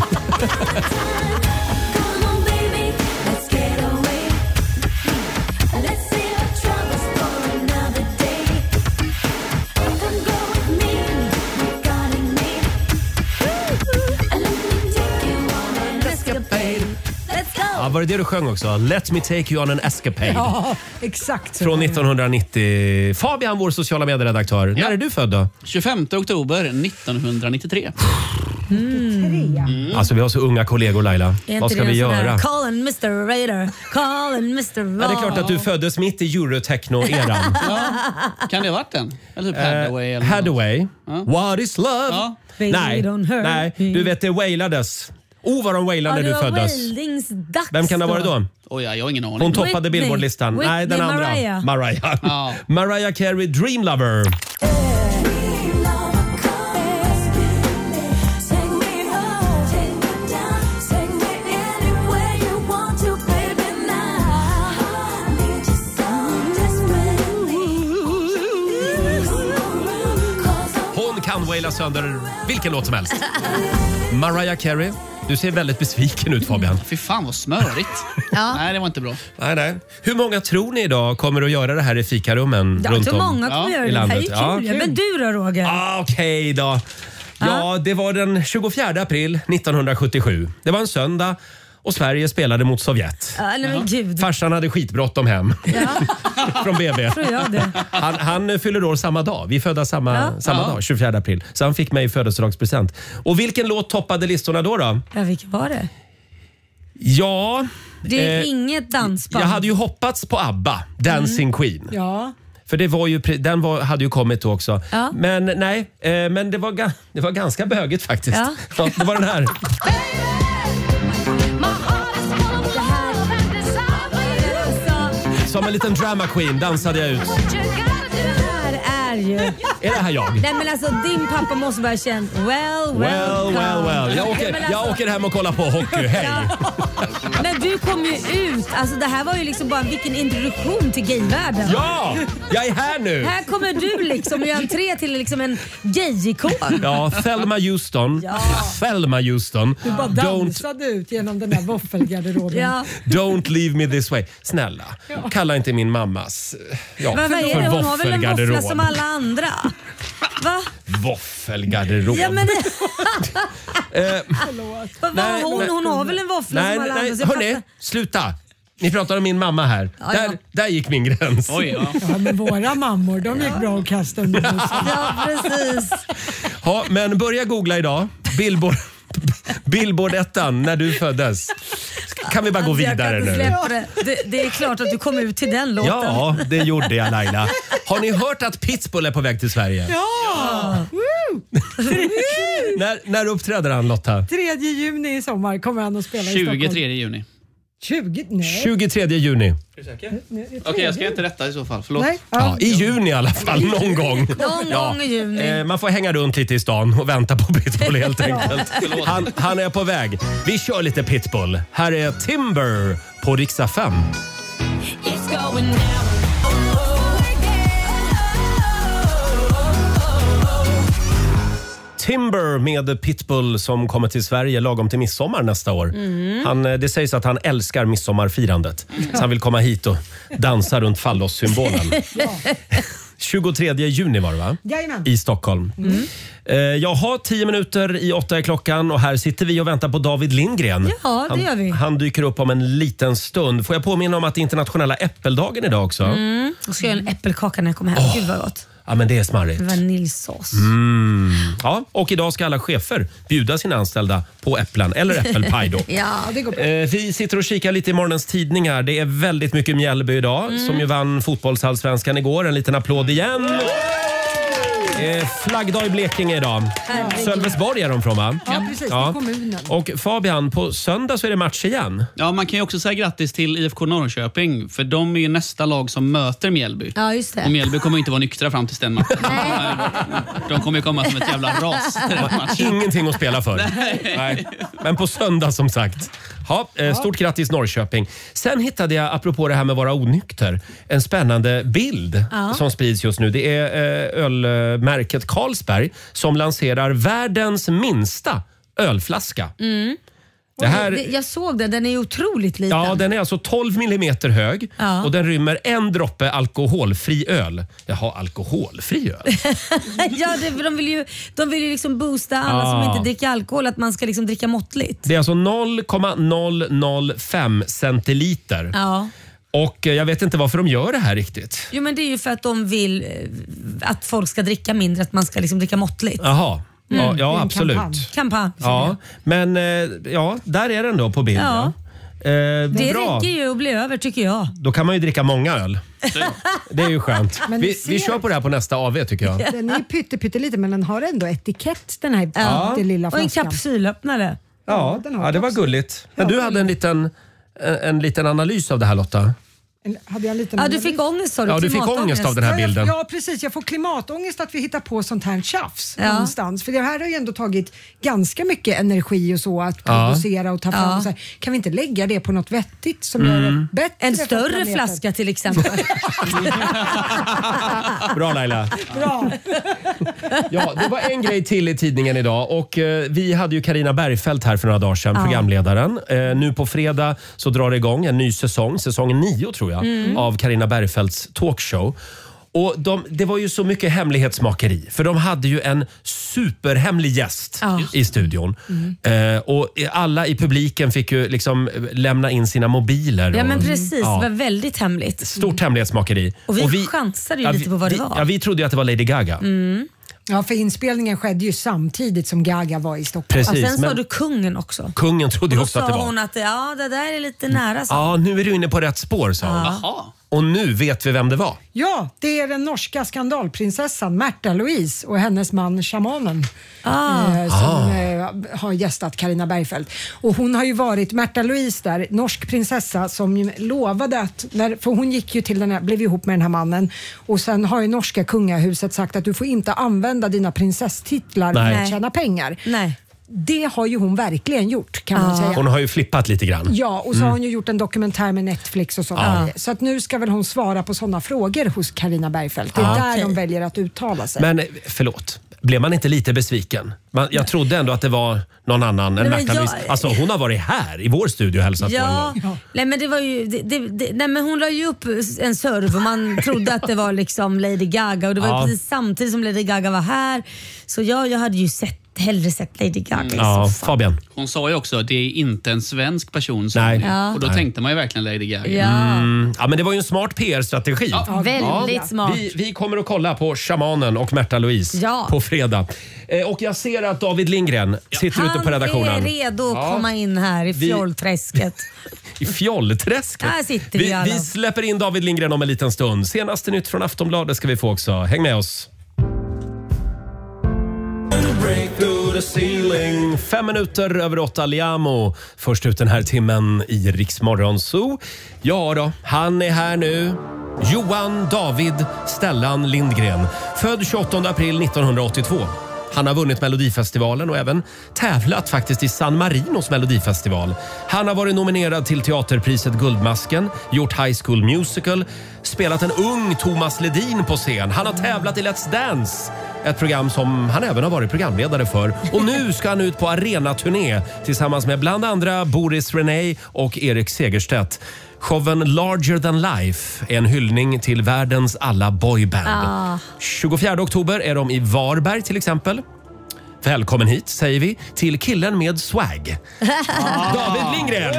Ja, var det det du sjöng också? Let me take you on an escapade. Ja, exakt. Från nittonhundranittio. Fabian, vår sociala medieredaktör. Ja. När är du född då? tjugofemte oktober nittonhundranittiotre. Mm. Mm. Alltså vi har så unga kollegor, Laila. Vad ska vi göra? Call and mister Raider. Call and mister Raw. Ja, det är klart att du föddes mitt i Eurotechno-eran. Ja. Kan det ha varit den? Eller typ Hathaway? Uh, Hathaway. Ja. What is love? Ja. Nej, nej, du vet det wailades. Oh, vad de wailade ja, när du föddes. Vem kan det ha varit då? Oh, ja, jag har ingen aning. Hon toppade Whitney. Billboardlistan. Whitney, Nej, den andra. Mariah. Mariah. Ja. Mariah Carey, Dream Lover. Hon kan waila sönder vilken låt som helst. Mariah Carey. Du ser väldigt besviken ut, Fabian. Fy fan vad smörigt. Ja. Nej, det var inte bra. Nej, nej. Hur många tror ni idag kommer att göra det här i fikarummen Jag runt tror om många kommer i göra det. Det här landet? är ju kul. Ja. Ja. Men du då, Roger? Ah, Okej okay då. Ja, det var den tjugofjärde april nittonhundrasjuttiosju. Det var en söndag och Sverige spelade mot Sovjet. Ja, nej, men gud. Farsan hade skitbråttom hem från B B. Tror jag det. Han, han fyller år samma dag. Vi födda samma, Ja. samma Ja. dag, tjugofjärde april. Så han fick mig i födelsedagspresent. Och vilken låt toppade listorna då? då? Ja, vilken var det? Ja... Det är eh, inget dansband. Jag hade ju hoppats på ABBA, Dancing Queen. Ja. För det var ju, pre- den var, hade ju kommit då också. Ja. Men nej, eh, men det var, ga- det var ganska bögigt faktiskt. Ja. Ja, det var den här. Som en liten drama queen dansade jag ut. Det här är ju... Är det här jag? Nej men alltså din pappa måste bara känna well, well, Well, well, well. Jag åker, Nej, men alltså- jag åker hem och kollar på hockey. Hej! Men du kom ju ut. Alltså det här var ju liksom bara vilken introduktion till gayvärlden. Ja! Jag är här nu! Här kommer du liksom och gör entré till liksom en gay-ikon. Ja, Thelma Houston. Ja. Thelma Houston. Du bara Don't, dansade ut genom den där våffelgarderoben. Ja. don't leave me this way. Snälla, kalla inte min mammas ja, Men vad är det? för Hon har väl en våffla våffelgarderob. som alla andra? Va? Våffelgarderob. Ja, men det... Eh, Vad var hon? Hon har väl en våffla nej, som alla nej, andra? Så jag hörni, fattar- sluta. Ni pratar om min mamma här. Ja, där, ja. där gick min gräns. Oj, ja. Ja, men våra mammor, de gick bra att kasta under bussen. Ja, precis. Ja, men börja googla idag. Billboard, Billboard-ettan när du föddes. Kan vi bara gå Alltså, jag vidare kan inte nu? släppa det. Det, det är klart att du kom ut till den låten. Ja, det gjorde jag, Laila. Har ni hört att Pitbull är på väg till Sverige? Ja! Woo! När, när uppträder han, Lotta? tredje juni i sommar kommer han att spela i Stockholm. tjugotredje juni. tjugo? Nej. tjugotredje juni. Okej, okay, jag ska inte rätta i så fall. Förlåt. Nej. Ja, i juni i alla fall, någon gång. Någon Ja. gång i juni. Eh, man får hänga runt lite i stan och vänta på Pitbull helt enkelt. Förlåt. Han, han är på väg. Vi kör lite Pitbull. Här är Timber på Riksdag fem. It's going down. Timber med Pitbull som kommer till Sverige lagom till midsommar nästa år. Mm. Han, det sägs att han älskar midsommarfirandet. Så han vill komma hit och dansa runt fallossymbolen. tjugotredje juni var det, va? Jajamän. I Stockholm. Mm. Eh, jag har tio minuter i åtta är klockan och här sitter vi och väntar på David Lindgren. Ja, det han, gör vi. han dyker upp om en liten stund. Får jag påminna om att det är internationella äppeldagen idag också? Mm. Och ska göra en äppelkaka när jag kommer hem. Åh. Gud vad gott. Ja, men det är smarrigt. Vaniljsås. Mm. Ja, och idag ska alla chefer bjuda sina anställda på äpplen eller äppelpaj då. Ja, det går bra. Eh, vi sitter och kikar lite i morgonens tidningar. Det är väldigt mycket Mjällby idag Mm. som ju vann fotbollsallsvenskan igår. En liten applåd igen. Eh, flaggdag i Blekinge idag. Herregud. Sölvesborg är de från, va? Ja, precis. Ja. Det är kommunen. Och Fabian, på söndag så är det match igen. Ja, man kan ju också säga grattis till I F K Norrköping, för de är ju nästa lag som möter Mjällby. Ja, just det. Och Mjällby kommer ju inte vara nyktra fram till den matchen. De kommer ju komma som ett jävla ras till den matchen. Ingenting att spela för. Nej. Nej. Men på söndag som sagt. Ja, eh, stort grattis Norrköping. Sen hittade jag, apropå det här med att vara onykter, en spännande bild Ja. som sprids just nu. Det är eh, ölmärket Carlsberg som lanserar världens minsta ölflaska. Mm. Det här, Det- Jag såg den, den är otroligt liten. ja, den är alltså tolv millimeter hög Ja. och den rymmer en droppe alkoholfri öl. Jaha, alkoholfri öl? ja, det, de vill ju, de vill ju liksom boosta alla Ah. som inte dricker alkohol, att man ska liksom dricka måttligt. Det är alltså noll komma noll noll fem centiliter. Ja. Och eh, jag vet inte varför de gör det här riktigt. Jo, men det är ju för att de vill eh, att folk ska dricka mindre, att man ska liksom dricka måttligt. Jaha, ja, Mm. ja En absolut. Kampanj. kampanj Ja, men eh, ja, där är den då på bild. Ja. Ja. Eh, Det bra. räcker ju att bli över, tycker jag. Då kan man ju dricka många öl. Det är ju skönt. Men Vi, ser- vi kör på det här på nästa A V tycker jag. Den är ju pytte, pytte lite, men den har ändå etikett, den här Ja. ja. lilla Och en flaskan. kapsylöppnare. Ja, den har ja det var också. gulligt. Men du hade en liten, en, en liten analys av det här Lotta. En- Hade jag en liten Ja, du analys? fick ångest, sa du. Ja, du fick Klimatångest. ångest av den här Ja, jag- bilden. Ja, precis. Jag får klimatångest att vi hittar på sånt här tjafs Ja. någonstans. För det här har ju ändå tagit ganska mycket energi och så att Ja. producera och ta fram. Ja. Och så här. Kan vi inte lägga det på något vettigt som gör det bättre? En för större planeten? flaska till exempel. Bra Laila. Bra. Ja, det var en grej till i tidningen idag och eh, vi hade ju Carina Bergfeldt här för några dagar sedan, Ja. programledaren. Eh, nu på fredag så drar det igång en ny säsong, säsong nio tror jag, Mm. av Carina Bergfeldts talkshow. Och de, det var ju så mycket hemlighetsmakeri för de hade ju en superhemlig gäst Ja. i studion. Eh, och alla i publiken fick ju liksom lämna in sina mobiler. Ja, men och, precis. ja. Det var väldigt hemligt. Stort hemlighetsmakeri. Och vi chansade ju ja, lite på vad det vi, var. Ja, vi trodde ju att det var Lady Gaga. Mm. Ja, för inspelningen skedde ju samtidigt som Gaga var i Stockholm. Precis, Och sen sa men- du kungen också. Kungen trodde Och ju då också att det sa var. hon att ja, det där är lite nära. Så. Ja, nu är du inne på rätt spår, sa hon. Ja. Och nu vet vi vem det var. Ja, det är den norska skandalprinsessan Märta Louise och hennes man shamanen Ah. eh, som Ah. eh, har gästat Carina Bergfeldt. Och hon har ju varit, Märta Louise där, norsk prinsessa som ju lovade att, när, för hon gick ju till den här, blev ihop med den här mannen och sen har ju norska kungahuset sagt att du får inte använda dina prinsesstitlar Nej. för att tjäna pengar. Nej. Det har ju hon verkligen gjort kan man Ah. säga. Hon har ju flippat lite grann. Ja, och så har hon ju gjort en dokumentär med Netflix och sånt. Ja. Så att nu ska väl hon svara på sådana frågor hos Carina Bergfeldt. Det är Ja. där Okej. de väljer att uttala sig. Men eh, förlåt, blev man inte lite besviken? Man, jag trodde ändå att det var någon annan än Nej, men Märta jag- Louise. Alltså hon har varit här i vår studio och hälsat på en Ja, gång. nej men det var ju, det, det, det, nej men hon la ju upp en serv och man trodde att det var liksom Lady Gaga och det var ju Ja. precis samtidigt som Lady Gaga var här. Så jag, jag hade ju sett, hellre sett Lady Gaga i Ja, soffan. Fabian. Hon sa ju också att det är inte en svensk person. Som Nej. Ja. Och då Nej. tänkte man ju verkligen Lady Gaga. Ja. Mm, ja, men det var ju en smart P R-strategi. Ja, väldigt smart. Vi, vi kommer att kolla på Shamanen och Märta Louise Ja. på fredag. Eh, och jag ser att David Lindgren sitter ute på redaktionen. Han är redo att Ja. komma in här i Vi- fjollträsket. I fjollträsket. Här sitter vi vi, alla. vi släpper in David Lindgren om en liten stund. Senaste nytt från Aftonbladet ska vi få också. Häng med oss. Fem minuter över åtta, Liamo. Först ut den här timmen i Rix Morgon Zoo. Ja då, han är här nu. Johan David Stellan Lindgren. Född tjugoåttonde april nittonhundraåttiotvå. Han har vunnit Melodifestivalen och även tävlat faktiskt i San Marinos Melodifestival. Han har varit nominerad till teaterpriset Guldmasken, gjort High School Musical, spelat en ung Thomas Ledin på scen. Han har tävlat i Let's Dance, ett program som han även har varit programledare för. Och nu ska han ut på arenaturné tillsammans med bland andra Boris René och Erik Segerstedt. Showen Larger than Life är en hyllning till världens alla boyband. Ah. tjugofjärde oktober är de i Varberg till exempel. Välkommen hit säger vi till killen med swag. David Lindgren.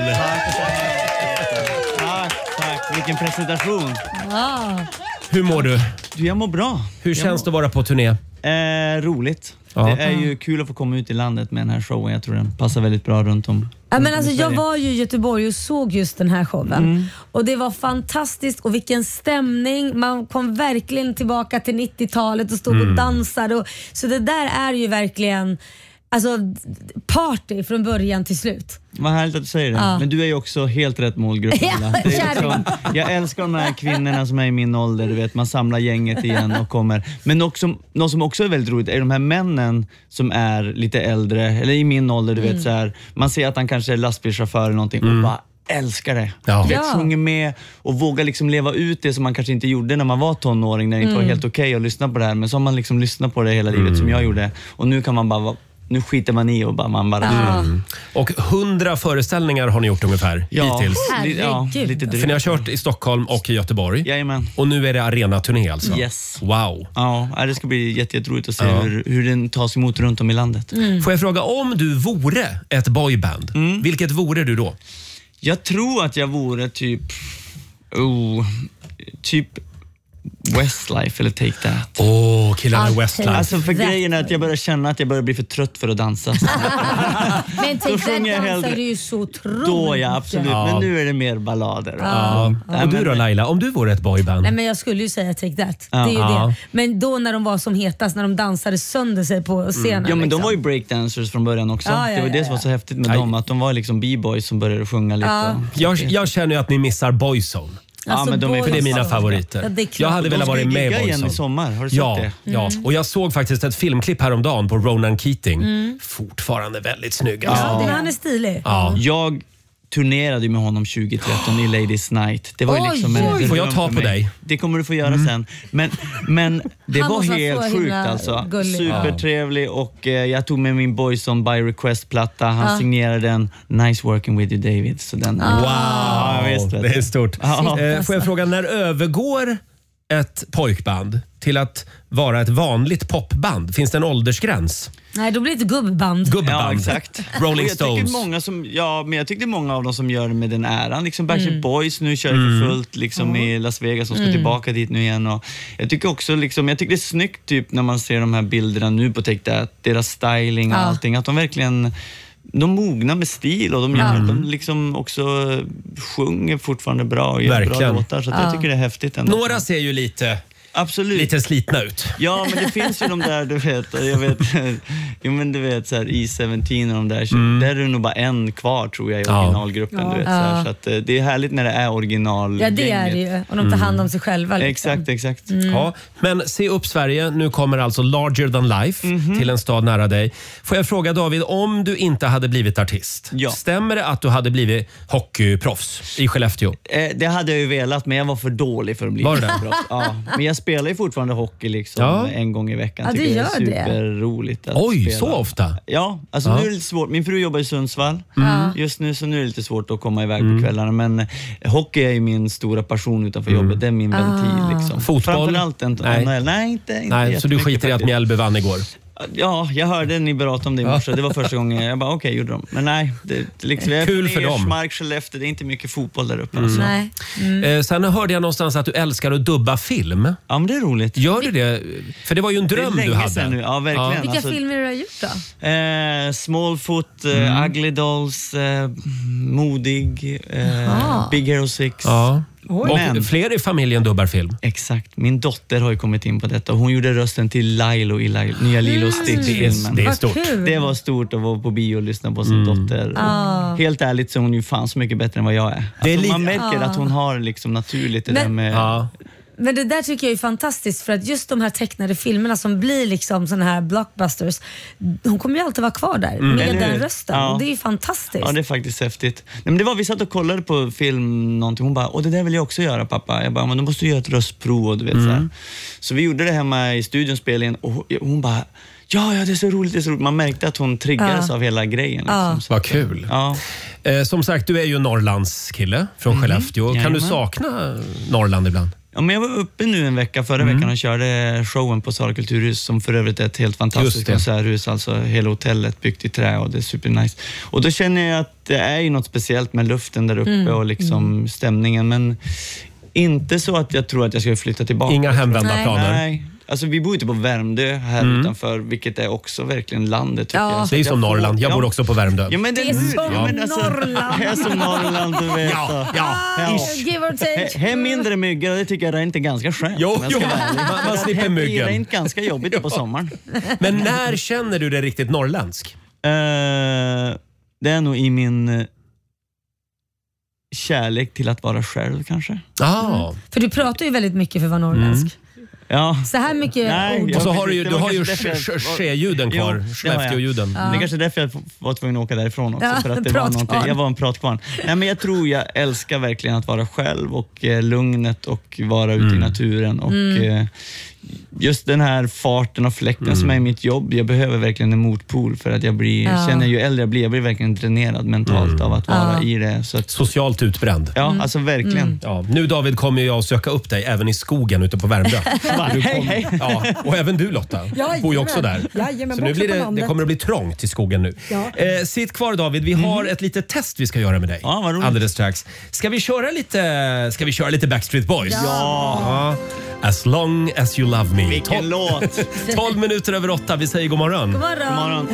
Tack, tack. Vilken presentation. Ah. Hur mår du? Du, jag mår bra. Hur Jag känns mår- det att vara på turné? Eh, roligt. Ja. Det är ju kul att få komma ut i landet med den här showen. Jag tror den passar väldigt bra runt om. Ja, runt men om alltså, i jag Sverige. var ju i Göteborg och såg just den här showen. Mm. Och det var fantastiskt och vilken stämning. Man kom verkligen tillbaka till nittiotalet och stod Mm. och dansade. Och, så det där är ju verkligen Alltså party från början till slut. Vad härligt att du säger det. Ja. Men du är ju också helt rätt målgrupp. Ja, Det är liksom, jag älskar de här kvinnorna som är i min ålder. Du vet, man samlar gänget igen och kommer. Men också, något som också är väldigt roligt är de här männen som är lite äldre, eller i min ålder, du Mm. vet så här. Man ser att han kanske är lastbilschaufför eller någonting och bara älskar det. Ja. Du vet, Ja. sjunger med och vågar liksom leva ut det som man kanske inte gjorde när man var tonåring, när det inte Mm. var helt okej att lyssna på det här. Men så har man liksom lyssnat på det hela livet som jag gjorde. Och nu kan man bara vara, nu skiter man i och bara, man bara... Ja. Mm. Och hundra föreställningar har ni gjort ungefär Ja. hittills. Li- ja, Herregud. lite drygt. För ni har kört i Stockholm och i Göteborg. Jajamän. Och nu är det arenaturné alltså? Yes. Wow. Ja, det ska bli jätte, jätteroligt att se Ja. hur, hur den tas emot runt om i landet. Mm. Får jag fråga, om du vore ett boyband, Mm. vilket vore du då? Jag tror att jag vore typ... Oh, typ Westlife eller Take That. Åh, oh, killarna i I'll Westlife. take Alltså för that. grejen är att jag börjar känna att jag börjar bli för trött för att dansa. Men Då Take sjunger jag That hellre- dansar du ju så otroligt. Då ja, absolut. Ja. Men nu är det mer ballader. Ja. Ja, Och du men- då Laila, om du vore ett boyband? Nej men jag skulle ju säga Take That. Ja. Det är ju Ja. det. Men då när de var som hetast, när de dansade sönder sig på scenen. Ja men de liksom. var ju breakdancers från början också. Ja, ja, det var ja, det som var ja. så häftigt med Aj. dem, att de var liksom b-boys som började sjunga lite. Ja. Jag, jag känner ju att ni missar Boyzone. Alltså, Ja, men de är- boys- För det är mina Ja, favoriter. det är klart. Jag hade De velat ska vara ju med i gigga igen Boyzone. i sommar, har du sett Ja, det? ja. Och jag såg faktiskt ett filmklipp häromdagen på Ronan Keating. Mm. Fortfarande väldigt snygg. Ja, Alltså. det, han är stilig. Ja. Jag turnerade ju med honom tjugo tretton i Ladies Night. Det var ju Oj, liksom en oj. dröm Får jag ta för på mig. dig? Mm. Det kommer du få göra sen. Men, men det Han var måste vara helt så sjukt himla alltså. gullig. Supertrevlig och eh, jag tog med min Boyzone by request-platta. Han Ja. signerade den. Nice working with you David. Så den, Wow, Ja, visst, vet det du. är stort. Ja. Eh, får jag fråga, när övergår ett pojkband till att vara ett vanligt popband? Finns det en åldersgräns? Nej, då blir det ett gubband. Gubband. Ja, exakt. Rolling Och jag Stones. tycker många som, ja, men jag tyckte många av dem som gör det med den äran. Liksom Backstreet Mm. Boys nu kör ju för fullt liksom i Las Vegas och ska Mm. tillbaka dit nu igen. Och jag tycker också liksom, jag tycker det är snyggt typ när man ser de här bilderna nu på Take That, deras styling och Ja. allting. Att de verkligen, de mognar med stil och de, gör, Ja. de liksom också sjunger fortfarande bra och gör Verkligen. bra låtar. Så att Ja. jag tycker det är häftigt ändå. Några ser ju lite, Absolut. lite slitna ut. Ja, men det finns ju de där, du vet, jag vet, jo men du vet så här E sjutton och de där, så där är det nog bara en kvar tror jag i Ja. originalgruppen, Ja. du vet, så, här, Ja. så att eh, det är härligt när det är original. Ja, det är det ju. Och de tar hand om sig själva. Liksom. Exakt, exakt. Ja, men se upp Sverige, nu kommer alltså Larger than life Mhm. till en stad nära dig. Får jag fråga David, om du inte hade blivit artist, Ja. stämmer det att du hade blivit hockeyproffs i Skellefteå? Eh, det hade jag ju velat, men jag var för dålig för att bli Var det? proffs. Ja, men jag spelar ju fortfarande hockey liksom Ja. en gång i veckan. Ja, du Tycker gör det är det. superroligt att Oj, spela. så ofta? Ja, alltså Ja. nu är det lite svårt. Min fru jobbar i Sundsvall. Mm. Just nu så nu är det lite svårt att komma iväg Mm. på kvällarna. Men eh, hockey är ju min stora passion utanför jobbet. Det är min ventil. Ah. Liksom. Fotboll? Framförallt en Nej. N H L. Nej, inte, inte Nej, så du jättemycket skiter i att faktiskt. Mjällby vann igår? Ja, jag hörde ni berätta om det i morse. Det var första gången jag bara, okej, okay, gjorde de. Men nej, det, det liksom, jag är Kul från för dem. Ersmark, Skellefteå, det är inte mycket fotboll där uppe. Alltså. Nej. Mm. Eh, sen hörde jag någonstans att du älskar att dubba film. Ja, men det är roligt. Gör du det? För det var ju en Det är dröm länge du hade. sedan nu. Ja, verkligen. Vilka Alltså, filmer du har gjort då? Eh, Smallfoot, eh, Mm. Ugly Dolls, eh, Modig, eh, Jaha. Big Hero six. Ja. Och Men, fler i familjen dubbar film. exakt, min dotter har ju kommit in på detta. Hon gjorde rösten till Lilo i Lilo, nya Lilo och Stitch-filmen. Det är Vad stort. kul. Det var stort att vara på bio och lyssna på sin dotter. Ah. Helt ärligt så är hon ju fan så mycket bättre än vad jag är. Det är Alltså, li- man märker Ah. att hon har liksom naturligt det Men- där med... Ja. Men det där tycker jag är fantastiskt för att just de här tecknade filmerna som blir liksom såna här blockbusters, hon kommer ju alltid vara kvar där med Eller den hur? rösten. Ja. Och det är ju fantastiskt. Ja, det är faktiskt häftigt. Nej, men det var, vi satt och kollade på film någonting. Hon bara, åh det där vill jag också göra pappa. Jag bara, men då måste du göra ett röstprov och du vet så här. Så vi gjorde det hemma i studion, spelningen, och hon- hon bara, ja, ja det är så roligt, det är så roligt. Man märkte att hon triggades Ja. av hela grejen. Liksom. Ja. Så, Vad kul. ja. Eh, som sagt, du är ju Norrlandskille från Skellefteå. Kan du Jajamän. sakna Norrland ibland? Ja, men jag var uppe nu en vecka förra veckan och körde showen på Sala kulturhus som för övrigt är ett helt Just fantastiskt det. konserthus. Alltså hela hotellet byggt i trä och det är supernice. Och då känner jag att det är ju något speciellt med luften där uppe och liksom stämningen. Men inte så att jag tror att jag ska flytta tillbaka. Inga hemvända Nej. planer? Nej. Alltså vi bor ute på Värmdö här utanför, vilket är också verkligen landet tycker Ja. jag. Så Det är att som jag får- Norrland. Jag ja. bor också på Värmdö. Ja, men Det är hur? som ja, men alltså, Norrland. Det är som Norrland, du vet. Ja, ja. Ja. Ish. Give or take. He- Hem mindre myggor, det tycker jag är inte ganska skönt. Jo, om jag ska jo. vara ärlig. Man- man slipper Hem myggen. är inte ganska jobbigt på sommaren. Men när känner du dig riktigt norrländsk? Uh, det är nog i min uh, kärlek till att vara själv kanske. Ah. Mm. För du pratar ju väldigt mycket för att vara norrländsk. Mm. Ja. Så här mycket Nej, ord. Och så har du ju, du har ju därför- ske-ljuden kvar. Jo, Skellefteå-ljuden. Det är kanske därför jag var tvungen att åka därifrån också. Ja, för att det var pratkvarn. någonting. Jag var en pratkvarn. Nej, men jag tror jag älskar verkligen att vara själv och eh, lugnet och vara ute Mm. i naturen. Och Mm. eh, just den här farten och fläkten Mm. som är i mitt jobb. Jag behöver verkligen en motpol för att jag blir, Ja. känner ju äldre jag blir, jag blir verkligen dränerad mentalt Mm. av att vara Ja. i det. Så att, Socialt utbränd. ja, alltså verkligen. Mm. Ja, nu David kommer jag att söka upp dig även i skogen ute på Värmdö. Du hej, kom- hej. Ja, och även du Lotta, Jajamän. bor ju också där. Jajamän, Så nu borta blir på det, det landet. kommer att bli trångt i skogen nu. Ja. Eh, sitt kvar David, vi har ett litet test vi ska göra med dig. Ja, vad roligt. alldeles strax. Ska vi köra lite, ska vi köra lite Backstreet Boys? Ja. Ja. As long as you love me. Vilken Tol- låt! tolv minuter över åtta, vi säger god morgon. God morgon. God morgon.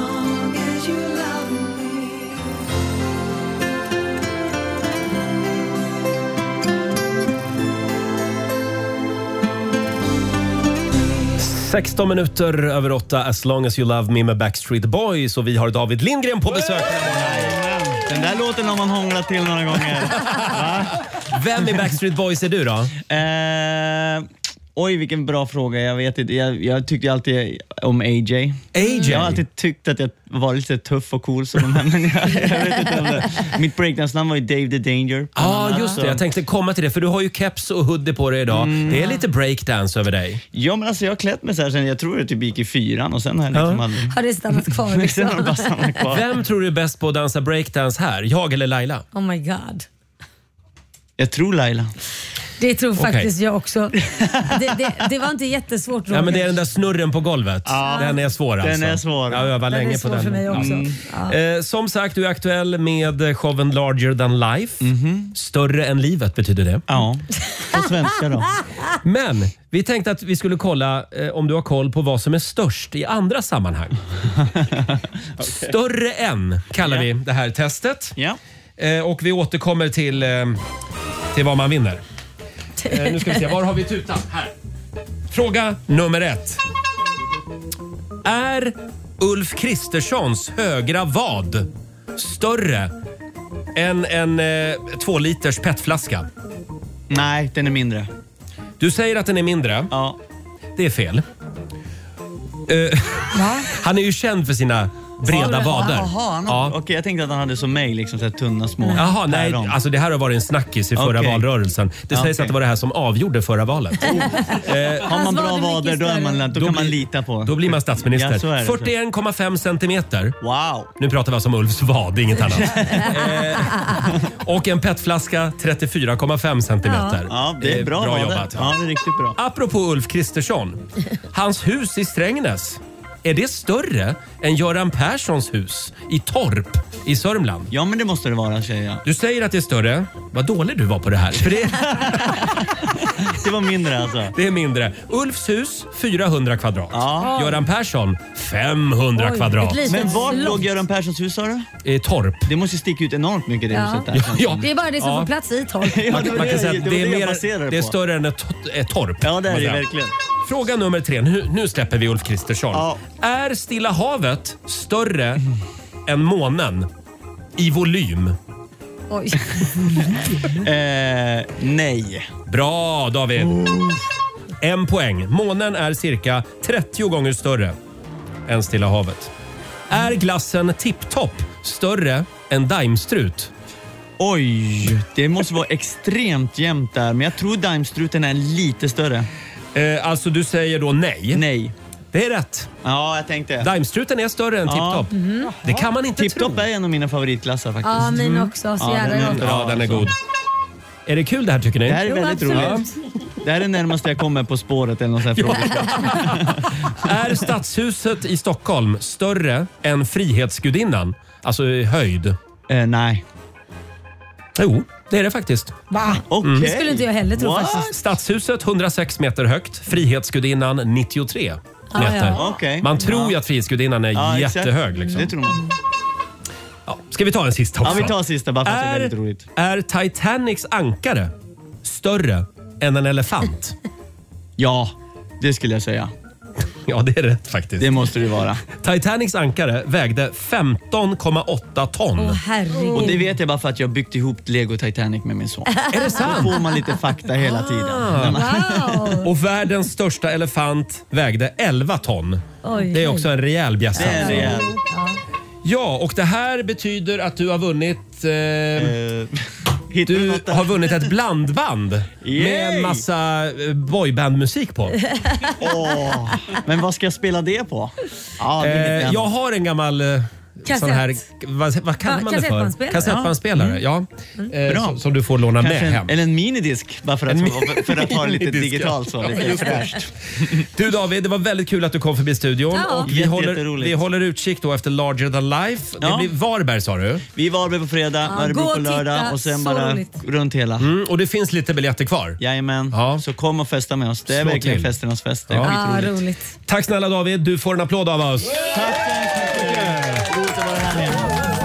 sexton minuter över åtta, As long as you love me med Backstreet Boys. Och vi har David Lindgren på besök. Den där låten har man hånglat till några gånger. Va? Vem i Backstreet Boys är du då? Eh, oj, vilken bra fråga. Jag vet inte. Jag, jag tyckte alltid om A J. A J? Jag har alltid tyckt att jag var lite tuff och cool som de här, men jag, jag vet inte om det. Mitt breakdance-namn var ju Dave the Danger. Ja, ah, just det. Jag tänkte komma till det, för du har ju keps och hoodie på dig idag. Mm. Det är lite breakdance över dig. Ja, men alltså jag har klätt mig så här sen jag tror det typ gick i fyran och sen har jag liksom Ja. aldrig... Har det stannat kvar Sen liksom? har det bara stannat kvar. Vem tror du är bäst på att dansa breakdance här? Jag eller Laila? Oh my god. Jag tror Laila. Det tror Okej. faktiskt jag också. Det, det, det var inte jättesvårt, Roger. Ja, men det är den där snurren på golvet. Ja. Den är svår alltså. Den är svår. Jag övar Den är länge svår på den. för mig också. Mm. Ja. Eh, som sagt, du är aktuell med showen Larger than life. Mhm. Större än livet betyder det. Ja, på svenska då. Men vi tänkte att vi skulle kolla eh, om du har koll på vad som är störst i andra sammanhang. Större än kallar vi det här testet. Ja. Eh, och vi återkommer till, eh, till vad man vinner. Eh, nu ska vi se, var har vi tutan? Här. Fråga nummer ett. Är Ulf Kristerssons högra vad större än en eh, två liters petflaska? Nej, den är mindre. Du säger att den är mindre. Ja. Det är fel. Eh, han är ju känd för sina breda vader. Jaha, no. Ja. Okej, jag tänkte att han hade som mig, liksom så här tunna små Jaha, nej. päron. Alltså det här har varit en snackis i förra Okej. valrörelsen. Det sägs Okej. att det var det här som avgjorde förra valet. eh, Har man bra var det vader mycket då, är man, då, Då kan man blir- lita på. Då blir man statsminister. Ja, så är det. fyrtioen komma fem centimeter. Wow. Nu pratar vi alltså om Ulfs vad, inget annat. eh, och en petflaska trettiofyra komma fem centimeter. Ja, det är Eh, bra, bra vader. jobbat. Ja, det är riktigt bra. Apropå Ulf Kristersson. Hans hus i Strängnäs. Är det större än Göran Perssons hus i Torp i Sörmland? Ja, men det måste det vara, säger jag. Du säger att det är större. Vad dålig du var på det här. För det, Det var mindre alltså. det är mindre. Ulfs hus fyrahundra kvadrat. Ja. Göran Persson femhundra Oj, kvadrat. ett litet Men var slott. låg Göran Perssons hus, sa du? I Torp. Det måste ju sticka ut enormt mycket det Ja. huset där. Ja, ja. Det är bara det som Ja. får plats i torp. Ja, Man, det var man kan det- säga att det var det är, det jag mer, baserade det är på. större än ett, ett torp. Ja, det är kan man det säga. verkligen. Fråga nummer tre. Nu, nu släpper vi Ulf Kristersson. Ja. Är Stilla havet större än månen i volym? Oj. Eh, nej. Bra David. En poäng. Månen är cirka trettio gånger större än Stilla havet. Är glassen Tipptopp större än Daimstrut? Oj, det måste vara extremt jämnt där. Men jag tror daimstruten är lite större. Eh, alltså du säger då nej. Nej. Det är rätt. Ja, jag tänkte. Daimstruten är större än Ja. Tipptopp. Det kan man inte Tipptopp tro. är en av mina favoritklasser faktiskt. Ja, min också. Så Ja, jävla den är gott. bra. Ja, den är god. Är det kul det här tycker ni? Det här är Jo, väldigt absolut. roligt. Det här är närmast jag kommer på spåret eller någon sån här fråga. Är Stadshuset i Stockholm större än Frihetsgudinnan? Alltså i höjd? Eh, nej. Jo, det är det faktiskt. Va? Okej. Det skulle inte jag heller tro What? faktiskt. Stadshuset hundra sex meter högt, Frihetsgudinnan nittiotre meter. ja. Okej. Man tror Ja. ju att Frihetsgudinnan är Ja, exakt. jättehög. Liksom. Det tror man. Ja, ska vi ta en sista också? Ja, vi tar sista bara för att det är Är, väldigt roligt. är Titanics ankare större än en elefant? Ja, det skulle jag säga. Ja, det är rätt faktiskt. Det måste det vara. Titanics ankare vägde femton komma åtta ton. Åh, herregud. Och det vet jag bara för att jag byggt ihop Lego Titanic med min son. Är det sant? Då får man lite fakta hela tiden. Ah. Wow. Och världens största elefant vägde elva ton. Oj. Det är också en rejäl bjässe. Det är en rejäl. Ja, och det här betyder att du har vunnit... Eh, Uh, du har vunnit ett blandband med Yay! en massa eh, boybandmusik på. Åh, men vad ska jag spela det på? Ja, Eh, det jag har en gammal... Eh, Kassett. sån här, vad, vad kallar Ja, man det för? kassettbandspelare. Kassettbandspelare. Ja. Eh, Bra. som, som du får låna Kanske med en, hem. eller en minidisk, bara för att, En för, för att ha det lite minidisk, digitalt så. ja. Lite fräscht. Du David, det var väldigt kul att du kom förbi studion. Ja. Och vi, Jätte- håller, jätteroligt. vi håller utkik då efter Larger than life. Det Ja. blir Varberg sa du. Vi var Varberg på fredag, Ja, Örebro gå och på lördag titta. och sen Så bara roligt. runt hela. Mm, och det finns lite biljetter kvar. Jajamän, Ja. så kom och festa med oss. Det är Slå verkligen till. festernas fest. Det är Ja. Ah, skitroligt. roligt. Tack snälla David, du får en applåd av oss. Tack så mycket. Roligt att vara här med.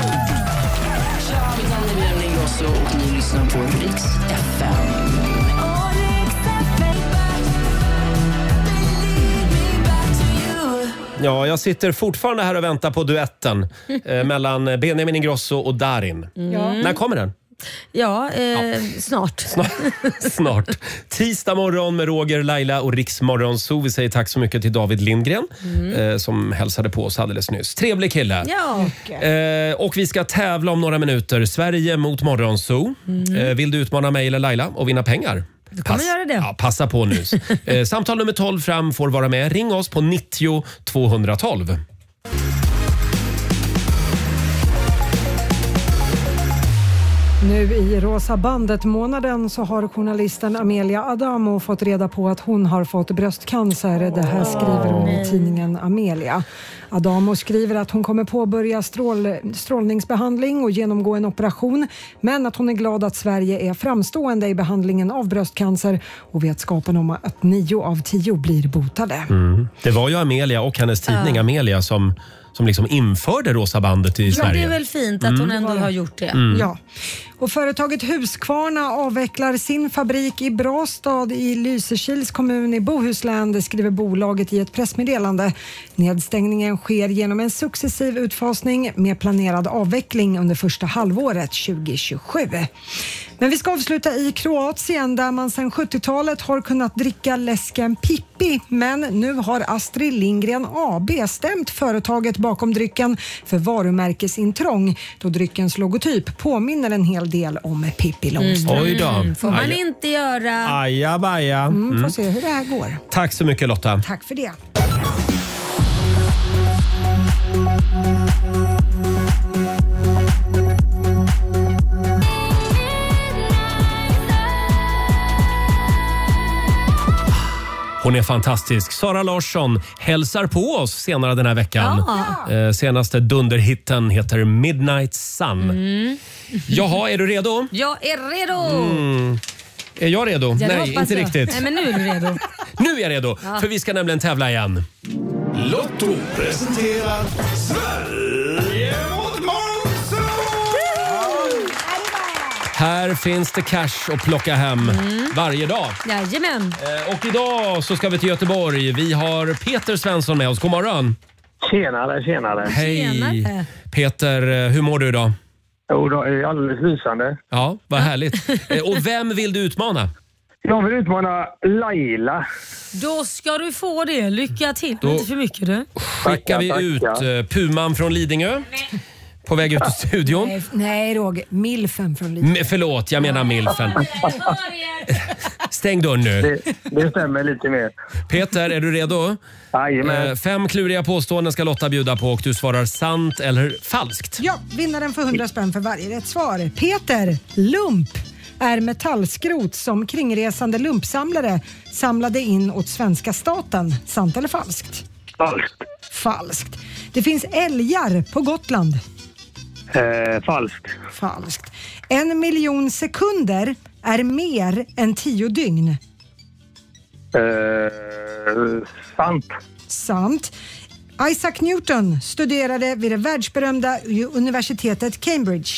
Och ni lyssnar på Rix F M. Ja, jag sitter fortfarande här och väntar på duetten eh, mellan Benjamin Ingrosso och Darin. Mm. När kommer den? Ja, eh, snart. Snart. Snart. Tisdag morgon med Roger, Laila och Rix Morgon. Så vi säger tack så mycket till David Lindgren eh, som hälsade på oss alldeles nyss. Trevlig kille. Ja. Eh, och vi ska tävla om några minuter. Sverige mot Morgonzoo. Eh, vill du utmana mig eller Laila och vinna pengar? Du kommer göra det. Ja, passa på nu. eh, samtal nummer tolv fram får vara med. Ring oss på nittio tvåhundratolv. Nu i Rosa bandet-månaden så har journalisten Amelia Adamo fått reda på att hon har fått bröstcancer. Det här skriver hon i tidningen Amelia. Adamo skriver att hon kommer påbörja strål, strålningsbehandling och genomgå en operation, men att hon är glad att Sverige är framstående i behandlingen av bröstcancer och vetskapen om att nio av tio blir botade. Mm. Det var ju Amelia och hennes tidning Ja. Amelia som, som liksom införde Rosa bandet i Ja, Sverige. det är väl fint att hon ändå har gjort det. Mm. Ja. Och företaget Husqvarna avvecklar sin fabrik i Brastad i Lysekils kommun i Bohuslän, det skriver bolaget i ett pressmeddelande. Nedstängningen sker genom en successiv utfasning med planerad avveckling under första halvåret tjugohundratjugosju. Men vi ska avsluta i Kroatien där man sedan sjuttiotalet har kunnat dricka läsken Pippi, men nu har Astrid Lindgren A B stämt företaget bakom drycken för varumärkesintrång då dryckens logotyp påminner en hel del om Pippi Långstrump. Mm. Oj då. Får man Aj. inte göra. Ajabaja. Mm, får Mm. se hur det här går. Tack så mycket Lotta. Tack för det. Hon är fantastisk. Sara Larsson hälsar på oss senare den här veckan. Ja. Eh, senaste dunderhitten heter Midnight Sun. Mm. Jaha, är du redo? Jag är redo! Mm. Är jag redo? Ja, det Nej, hoppas inte jag. riktigt. Nej, men nu är du redo. Nu är jag redo, Ja. för vi ska nämligen tävla igen. Lotto presenterar Sverige mot Här finns det cash att plocka hem varje dag. Jajamän. Eh, Och idag så ska vi till Göteborg. Vi har Peter Svensson med oss. God morgon. Tjenare, tjenare. Hej. Tjenare. Peter, eh, hur mår du idag? Jo, då är jag alldeles lysande. Ja, vad härligt. Eh, Och vem vill du utmana? Jag vill utmana Laila. Då ska du få det. Lycka till. Då- Inte för mycket du. Skickar vi ut eh, Puman från Lidingö på väg ut i studion. Nej, nej Roger, milfen från Lidingö. M- förlåt, jag menar milfen. Stäng dörren nu. Det, det stämmer lite mer. Peter, är du redo? Jajamän. Eh, Fem kluriga påståenden ska Lotta bjuda på och du svarar sant eller falskt. Ja, vinnaren får hundra spänn för varje rätt svar. Peter, lump är metallskrot som kringresande lumpsamlare samlade in åt svenska staten. Sant eller falskt? Falskt. Falskt. Det finns älgar på Gotland. Eh, falskt. Falskt. En miljon sekunder är mer än tio dygn. Eh, sant. Sant. Isaac Newton studerade vid det världsberömda universitetet Cambridge.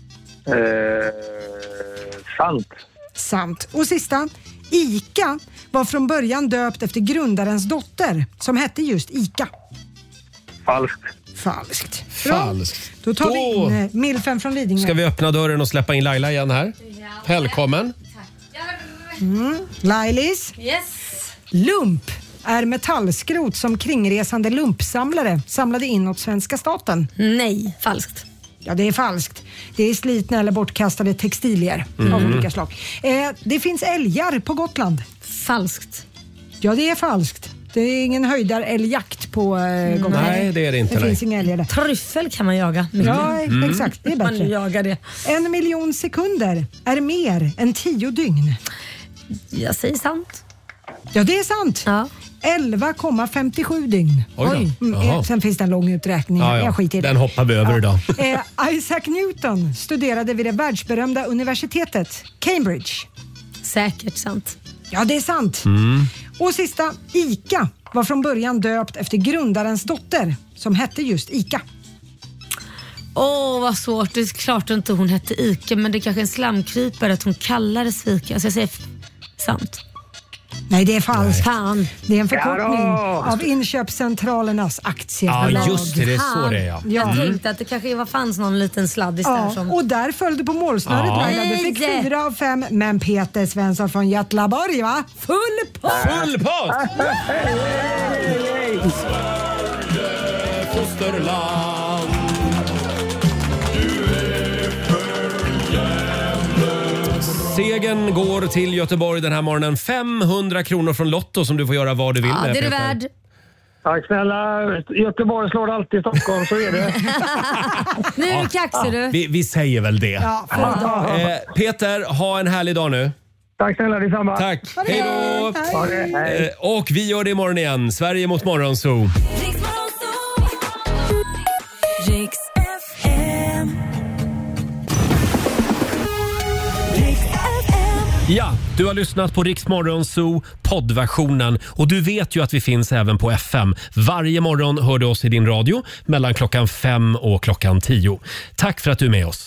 Eh, sant. Sant. Och sista. ICA var från början döpt efter grundarens dotter som hette just Ica? Falskt. Falskt. Bra. Falskt. Då tar Då vi in eh, Milfen från Lidingö. ska vi öppna dörren och släppa in Laila igen här. Välkommen. Mm. Lailis. Yes. Lump är metallskrot som kringresande lumpsamlare samlade in åt svenska staten. Nej, falskt. Ja, det är falskt. Det är slitna eller bortkastade textilier Mm. av olika slag. Eh, det finns älgar på Gotland. Falskt. Ja, det är falskt. Det är ingen höjdarälgjakt på eh, Gotland. Nej, det är det inte. Det nej. finns inga älgar där. Tryffel kan man jaga. Ja, Mm. exakt. Det är Man bättre. jagar det. En miljon sekunder är mer än tio dygn. Jag säger sant. Ja, det är sant. Ja. elva komma femtiosju dygn. Oj då. Mm, Jaha. eh, Sen finns det en lång uträkning. Ja, ja. Jag skiter i det. Den hoppar vi över idag. Eh, Isaac Newton studerade vid det världsberömda universitetet Cambridge. Säkert sant. Ja, det är sant. Mm. Och sista, Ica var från början döpt efter grundarens dotter som hette just Ica. Åh, oh, vad svårt. Det är klart inte hon hette Ica, men det är kanske en slamkrypare att hon kallades för Ica. Så jag säger f- sant. Nej, det är falskt. Fan. Det är en förkortning Ja då. av inköpscentralernas aktiebolag. Ja, just det. Det är så det är, ja. Jag Mm. tänkte att det kanske var fanns någon liten sladdis där Ja, som... och där föll du på målsnöret, Ja. Laila. Du fick Nej. fyra av fem, men Peter Svensson från Götlaborg, va? Full pott! Full pott! Fosterland. Segern går till Göteborg den här morgonen. femhundra kronor från Lotto som du får göra vad du vill Ja, med, det är det Peter. värd. Tack snälla. Göteborg slår alltid Stockholm, så är det. Nu är du kaxig du. Vi, vi säger väl det. Ja, för idag. Eh, Peter, ha en härlig dag nu. Tack snälla, detsamma. Tack. Ha det. Hej då. Hej. Ha det, hej. Eh, och vi gör det imorgon igen. Sverige mot Morgonzoo. Riks F M. Ja, du har lyssnat på Rix Morgonzoo poddversionen och du vet ju att vi finns även på F M. Varje morgon hör du oss i din radio mellan klockan fem och klockan tio. Tack för att du är med oss.